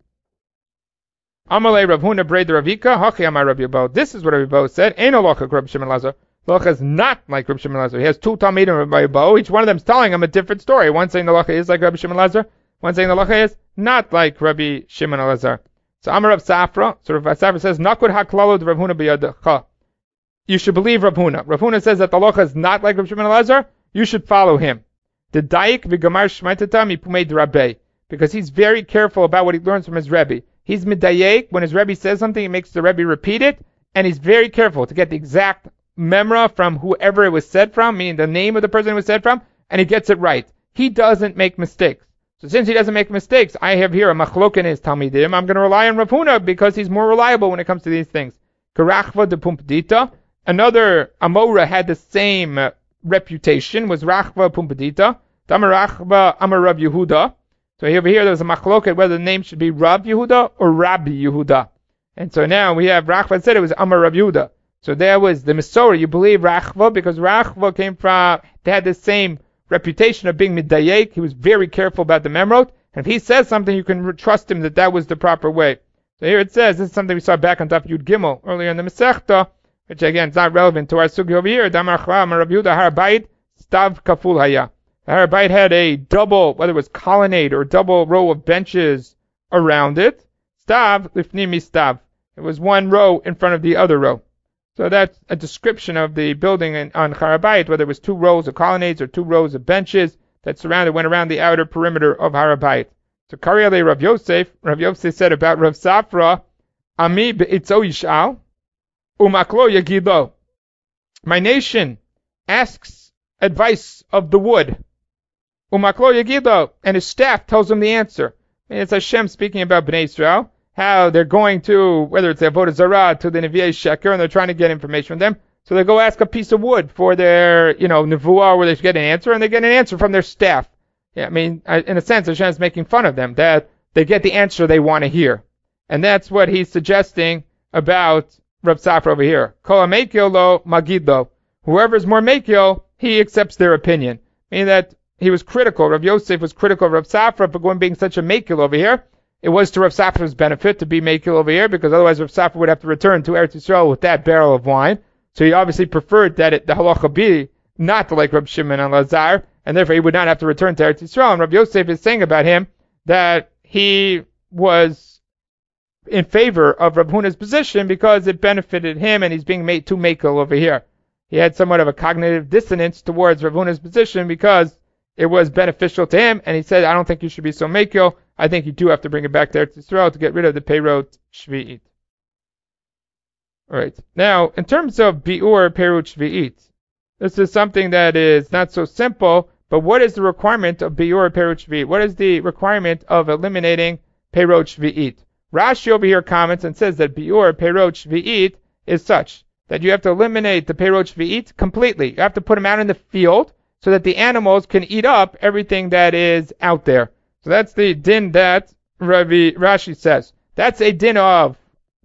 Amalei Rav Huna brei de Rav Ika, Hachi amar Rabbi Abo. This is what Rabbi Abo said. Ain't halacha Rabbi Shimon Elazar. Halacha is not like Rabbi Shimon Elazar. He has two Talmidim of Rabbi Abo. Each one of them is telling him a different story. One saying the halacha is like Rabbi Shimon Elazar. One saying the halacha is not like Rabbi Shimon Elazar. So Amar Rav Safra, so Rav Safra says, Nakud haklalo de Rav Huna b'yadecha. You should believe Rav Huna. Rav Huna says that the halacha is not like Rabbi Shimon Elazar. You should follow him. The daik v'gamar shmaitata mipumei d'rabei. Because he's very careful about what he learns from his Rebbe. He's midayek. When his Rebbe says something, he makes the Rebbe repeat it, and he's very careful to get the exact memra from whoever it was said from, meaning the name of the person it was said from, and he gets it right. He doesn't make mistakes. So since he doesn't make mistakes, I have here a machlok in his Talmidim. I'm going to rely on Rav Huna because he's more reliable when it comes to these things. Karachva de Pumbedita. Another Amora had the same uh, reputation, was Rachva Pumbedita. Damar Rachva Amar Rav Yehuda. So over here there's a machloket whether the name should be Rav Yehuda or Rabbi Yehuda. And so now we have Rachva said it was Amar Rav Yehuda. So there was the Masorah. You believe Rachva because Rachva came from, they had the same reputation of being midayek. He was very careful about the memrot. And if he says something, you can trust him that that was the proper way. So here it says, this is something we saw back on Daf Yud Gimel earlier in the Masechta, which again is not relevant to our sugi over here. Damar Chva Amar Rav Yehuda Har Bayit Stav Kaful Haya. The Har Bayit had a double, whether it was colonnade or double row of benches around it. Stav lifnim mistav. It was one row in front of the other row. So that's a description of the building in, on Har Bayit, whether it was two rows of colonnades or two rows of benches that surrounded, went around the outer perimeter of Har Bayit. So Kariyale Rav Yosef, Rav Yosef said about Rav Safra, Ami be'itzo yish'al, umaklo yagido. My nation asks advice of the wood. Umaklo yagido, and his staff tells him the answer. And it's Hashem speaking about Bnei Israel, how they're going to, whether it's Avodah Zarah, to the Nevi'ei Sheker, and they're trying to get information from them. So they go ask a piece of wood for their, you know, Nevuah, where they should get an answer, and they get an answer from their staff. Yeah, I mean, in a sense, Hashem is making fun of them, that they get the answer they want to hear. And that's what he's suggesting about Rav Safra over here. Kol ha-mekil lo magido. Whoever's more mekil, he accepts their opinion. Meaning that he was critical. Rav Yosef was critical of Rav Safra for going being such a mekil over here. It was to Rav Safra's benefit to be mekil over here, because otherwise Rav Safra would have to return to Eretz Yisrael with that barrel of wine. So he obviously preferred that it, the halacha be not like Rav Shimon and Lazar, and therefore he would not have to return to Eretz Yisrael. And Rav Yosef is saying about him that he was in favor of Rav Huna's position because it benefited him, and he's being made too mekel over here. He had somewhat of a cognitive dissonance towards Rav Huna's position because it was beneficial to him, and he said, I don't think you should be so mekel. I think you do have to bring it back to Eretz Yisrael to get rid of the Peirot Shvi'it. Alright, now, in terms of Bi'ur Peirot Shvi'it, this is something that is not so simple, but what is the requirement of Bi'ur Peirot Shvi'it? What is the requirement of eliminating Peirot Shvi'it? Rashi over here comments and says that Bi'ur Peirot Shvi'it is such that you have to eliminate the Peirot Shvi'it completely. You have to put them out in the field so that the animals can eat up everything that is out there. So that's the din that Rabbi Rashi says. That's a din of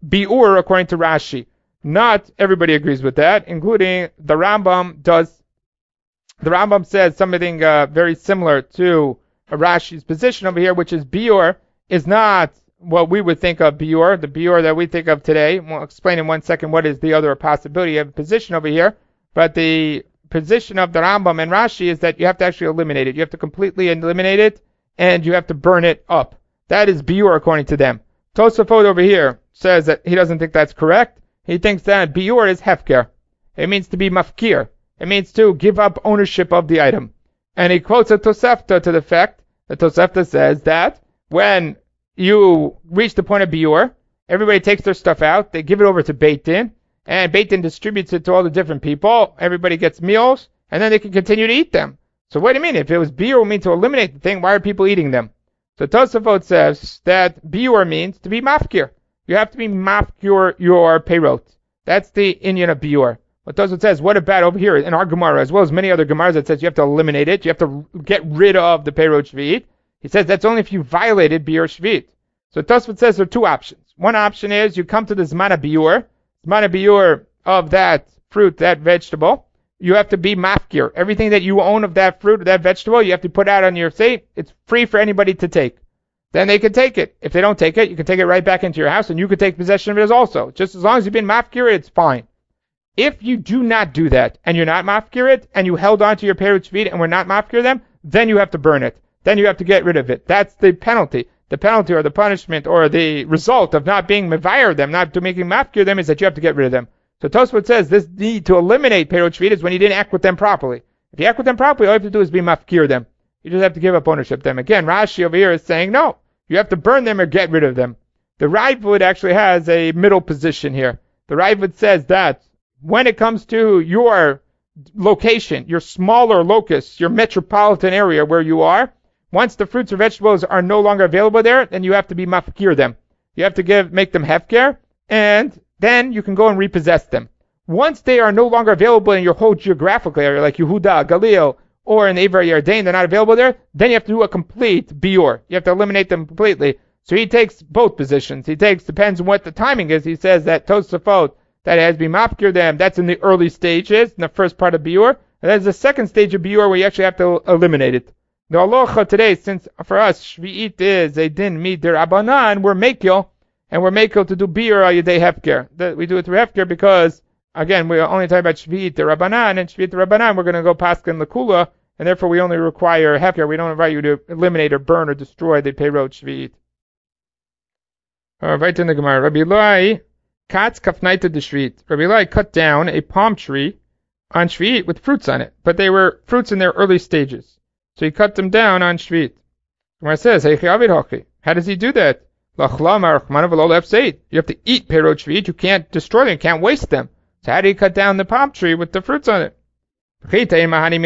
biur according to Rashi. Not everybody agrees with that, including the Rambam does. The Rambam says something uh, very similar to Rashi's position over here, which is biur is not what we would think of biur, the biur that we think of today. We'll explain in one second what is the other possibility of position over here. But the position of the Rambam and Rashi is that you have to actually eliminate it. You have to completely eliminate it, and you have to burn it up. That is biur according to them. Tosafot over here says that he doesn't think that's correct. He thinks that biur is hefker. It means to be mafkir. It means to give up ownership of the item. And he quotes a Tosefta to the fact that Tosefta says that when you reach the point of biur, everybody takes their stuff out, they give it over to Beit Din, and Beit Din distributes it to all the different people. Everybody gets meals, and then they can continue to eat them. So wait a minute, if it was biur would mean to eliminate the thing, why are people eating them? So Tosafot says that biur means to be mafkir. You have to be mafkir your peirot. That's the inyan of biur. But Tosafot says, what about over here in our Gemara, as well as many other Gemaras that says you have to eliminate it, you have to get rid of the peirot shvit. He says that's only if you violated biur shvit. So Tosafot says there are two options. One option is you come to the zman biur, zman biur of that fruit, that vegetable. You have to be mafkir. Everything that you own of that fruit or that vegetable, you have to put out on your say. It's free for anybody to take. Then they can take it. If they don't take it, you can take it right back into your house, and you can take possession of it as also. Just as long as you've been mafkir, it's fine. If you do not do that, and you're not mafkir it, and you held on to your peirot shvit and were not mafkir them, then you have to burn it. Then you have to get rid of it. That's the penalty. The penalty or the punishment or the result of not being mevayer them, not to making mafkir them, is that you have to get rid of them. So Tosfot says this need to eliminate peirot shvit is when you didn't act with them properly. If you act with them properly, all you have to do is be mafkir them. You just have to give up ownership of them. Again, Rashi over here is saying no. You have to burn them or get rid of them. The Raavad actually has a middle position here. The Raavad says that when it comes to your location, your smaller locus, your metropolitan area where you are, once the fruits or vegetables are no longer available there, then you have to be mafkir them. You have to give, make them hefker, and then you can go and repossess them. Once they are no longer available in your whole geographical area, like Yehuda, Galil, or in Aver Yarden, they're not available there, then you have to do a complete biur. You have to eliminate them completely. So he takes both positions. He takes, depends on what the timing is, he says that Tosafot, that it has to be mafkir them, that's in the early stages, in the first part of biur, and there's the second stage of biur where you actually have to eliminate it. The halacha today, since for us, Shvi'it is a din midir abanan, we're mekil, and we're mekil to do biur al yedei hefker. We do it through hefker because, again, we're only talking about Shvi'it the Rabbanan, and Shvi'it the Rabbanan, we're going to go paskin lekula, and therefore we only require hefker. We don't invite you to eliminate or burn or destroy the peirot Shvi'it. Uh, right in the Gemara, Rabbi Eloi katz kafnaita de Shvi'it. Rabbi Eloi cut down a palm tree on Shvi'it with fruits on it, but they were fruits in their early stages. So he cut them down on Shvi'it. Gemara says, how does he do that? You have to eat peirot Shvi'it. You can't destroy them. You can't waste them. So how do you cut down the palm tree with the fruits on it? So you're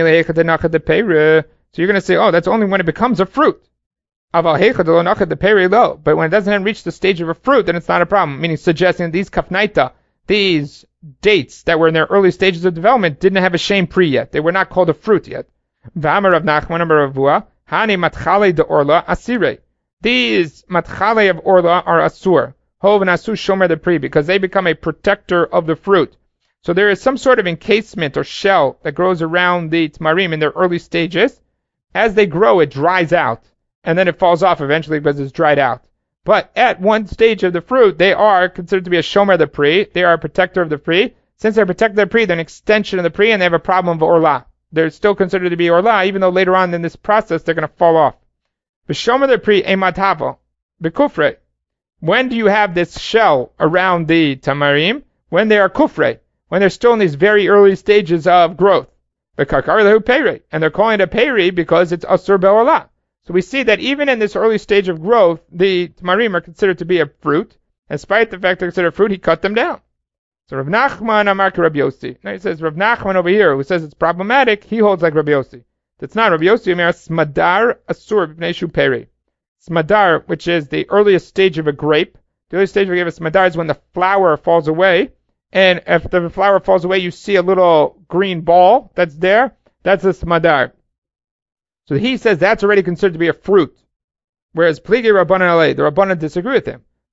going to say, oh, that's only when it becomes a fruit. But when it doesn't reach the stage of a fruit, then it's not a problem. Meaning suggesting these kafnaita, these dates that were in their early stages of development, didn't have a shem pri yet. They were not called a fruit yet. V'amar Rav Nachman Amar Rav Hua, Hani matchale de orla asire. These matchale of orla are asur. Hov and asur shomer the pri, because they become a protector of the fruit. So there is some sort of encasement or shell that grows around the tamarim in their early stages. As they grow, it dries out, and then it falls off eventually because it's dried out. But at one stage of the fruit, they are considered to be a shomer the pri. They are a protector of the pri. Since they're a protector of the pri, they're an extension of the pri, and they have a problem of orla. They're still considered to be orla, even though later on in this process they're going to fall off. B'shomer the pri ematavo b'kufre. When do you have this shell around the tamarim? When they are kufre, when they're still in these very early stages of growth. B'karkar lehu peri, and they're calling it a peri because it's asur be'orla. So we see that even in this early stage of growth, the tamarim are considered to be a fruit. Despite the fact they're considered fruit, he cut them down. So Rav Nachman Amar Rabbi Yossi. Now he says Rav Nachman over here, who says it's problematic, he holds like Rabbi Yossi. That's not Rabbi Yossi. Amar Smadar Asur B'nei Peri. Smadar, which is the earliest stage of a grape. The earliest stage of a grape, smadar, is when the flower falls away, and if the flower falls away, you see a little green ball that's there. That's a smadar. So he says that's already considered to be a fruit. Whereas Pligi Rabbanan Alei, the Rabbanan disagree with him.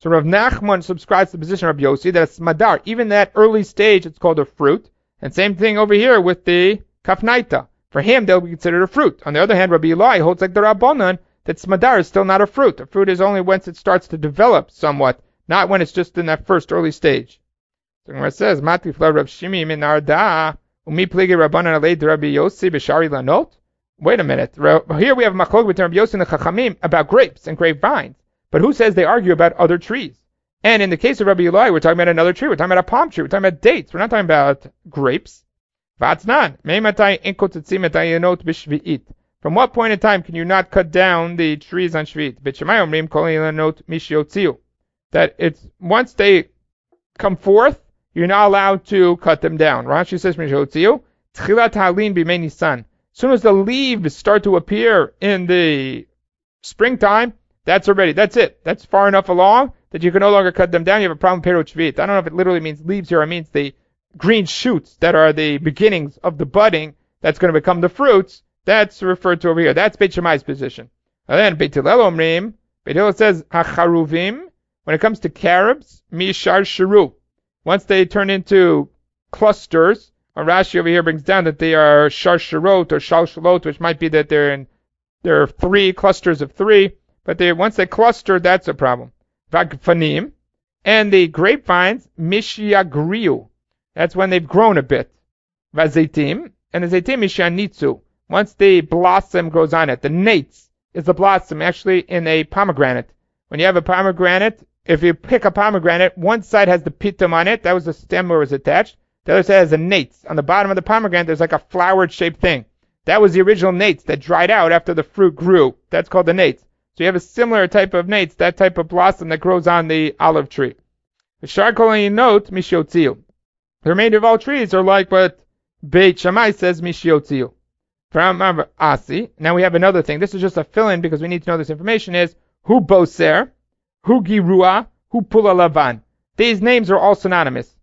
So Rav Nachman subscribes to the position of Rabbi Yossi that a smadar, even that early stage, it's called a fruit. And same thing over here with the kafnaita. For him, they'll be considered a fruit. On the other hand, Rabbi Eli holds like the Rabbanan that smadar is still not a fruit. A fruit is only once it starts to develop somewhat, not when it's just in that first early stage. So it says, Matif la Rav Shimi min arda umi pligi Rabbanan alei de Rabbi Yossi b'shari lanot. Wait a minute. Here we have machlok between Rabbi Yossi and the Chachamim about grapes and grapevines. But who says they argue about other trees? And in the case of Rabbi Eli, we're talking about another tree. We're talking about a palm tree. We're talking about dates. We're not talking about grapes. From what point in time can you not cut down the trees on Shvit? That it's once they come forth, you're not allowed to cut them down. Rashi says, as soon as the leaves start to appear in the springtime, that's already, that's it. That's far enough along that you can no longer cut them down. You have a problem with Perot Shvit. I don't know if it literally means leaves here or it means the green shoots that are the beginnings of the budding that's going to become the fruits. That's referred to over here. That's Beit Shammai's position. And then Beit Hillel Omrim, Beit Hillel says, Hacharuvim, when it comes to carobs, Mishar Shiru. Once they turn into clusters, or Rashi over here brings down that they are Sharsharot or Shalshalot, which might be that they're in, there are three clusters of three. But they, once they cluster, that's a problem. Vagfanim, and the grapevines, mishiagriu. That's when they've grown a bit. Vazeitim, and the zaitim mishanitzu. Once the blossom grows on it, the nates is the blossom actually in a pomegranate. When you have a pomegranate, if you pick a pomegranate, one side has the pitum on it, that was the stem where it was attached. The other side has the nates. On the bottom of the pomegranate, there's like a flowered shaped thing. That was the original nates that dried out after the fruit grew. That's called the nates. So you have a similar type of nates, that type of blossom that grows on the olive tree. The Sharkol note Mishiotziu. The remainder of all trees are like what Beit Shammai says Mishiotziu. From Asi. Now we have another thing. This is just a fill-in because we need to know this information is Hu Boser, Hu Girua, Hu Pula Lavan. These names are all synonymous.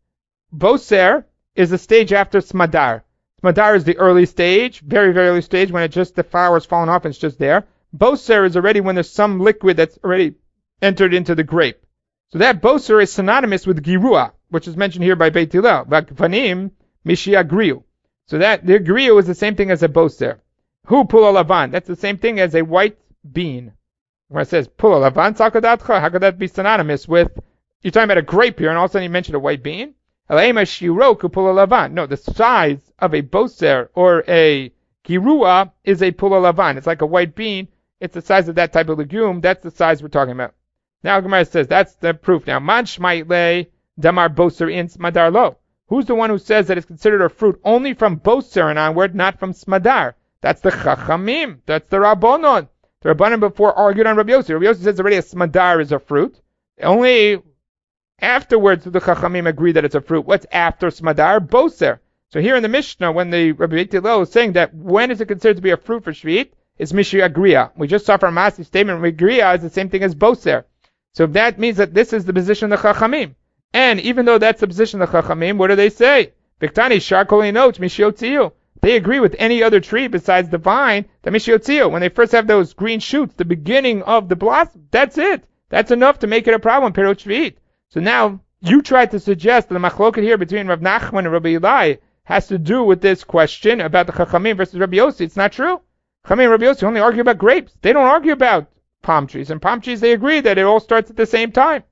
Boser is the stage after Smadar. Smadar is the early stage, very, very early stage when it just the flower's fallen off and it's just there. Boser is already when there's some liquid that's already entered into the grape. So that Boser is synonymous with Girua, which is mentioned here by Beit Hillel. Vakfanim Mishiagriu. So that the Griu is the same thing as a Boser. Hu Pula Lavan. That's the same thing as a white bean. Where it says Pula Lavan Sakadatcha, how could that be synonymous with, you're talking about a grape here and all of a sudden you mentioned a white bean? Elaima Shiroku Pula Lavan. No, the size of a Boser or a Girua is a Pula Lavan. It's like a white bean. It's the size of that type of legume. That's the size we're talking about. Now Gemara says that's the proof. Now Man Shmaitle Damar Boser in Smadar Lo. Who's the one who says that it's considered a fruit only from Boser and onward, not from Smadar? That's the Chachamim. That's the Rabbanon. The Rabbanon before argued on Rabbi Yossi. Rabbi Yossi says already a Smadar is a fruit. Only afterwards the Chachamim agree that it's a fruit. What's after Smadar? Boser. So here in the Mishnah, when the Rabbi Hillel is saying that when is it considered to be a fruit for Shvit? It's Mishiagriya. We just saw from Masi's statement, Rigriya is the same thing as Boser. So that means that this is the position of the Chachamim. And even though that's the position of the Chachamim, what do they say? Biktani Sharkoli notes Mishiotziu. They agree with any other tree besides the vine, the Mishiotziu. When they first have those green shoots, the beginning of the blossom, that's it. That's enough to make it a problem, Perot Shvit. So now, you tried to suggest that the machloket here between Rav Nachman and Rabbi Eli has to do with this question about the Chachamim versus Rabbi Yossi. It's not true. Chachamim and Rabbi Yossi only argue about grapes. They don't argue about palm trees. And palm trees, they agree that it all starts at the same time.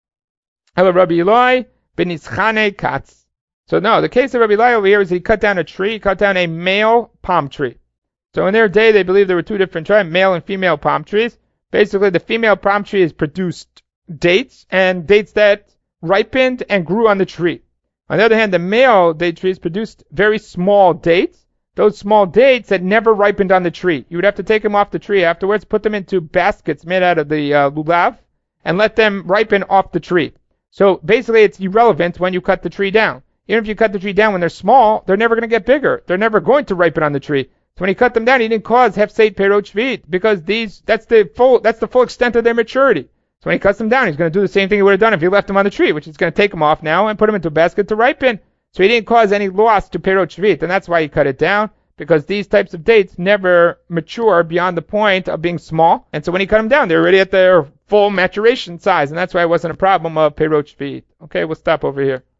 Hello, Rabbi Eli, ben Ischane Katz. So no, the case of Rabbi Eli over here is he cut down a tree, he cut down a male palm tree. So in their day, they believed there were two different tribes, male and female palm trees. Basically, the female palm tree has produced dates, and dates that ripened and grew on the tree. On the other hand, the male date trees produced very small dates. Those small dates that never ripened on the tree. You would have to take them off the tree afterwards, put them into baskets made out of the uh, lulav, and let them ripen off the tree. So basically, it's irrelevant when you cut the tree down. Even if you cut the tree down when they're small, they're never going to get bigger. They're never going to ripen on the tree. So when he cut them down, he didn't cause hefseit perot shvit because these that's the full that's the full extent of their maturity. So when he cuts them down, he's going to do the same thing he would have done if he left them on the tree, which is going to take them off now and put them into a basket to ripen. So he didn't cause any loss to perot shvit, and that's why he cut it down. because these types of dates never mature beyond the point of being small, and so when he cut them down, they're already at their full maturation size, and that's why it wasn't a problem of Perot Shvi'it. Okay, we'll stop over here.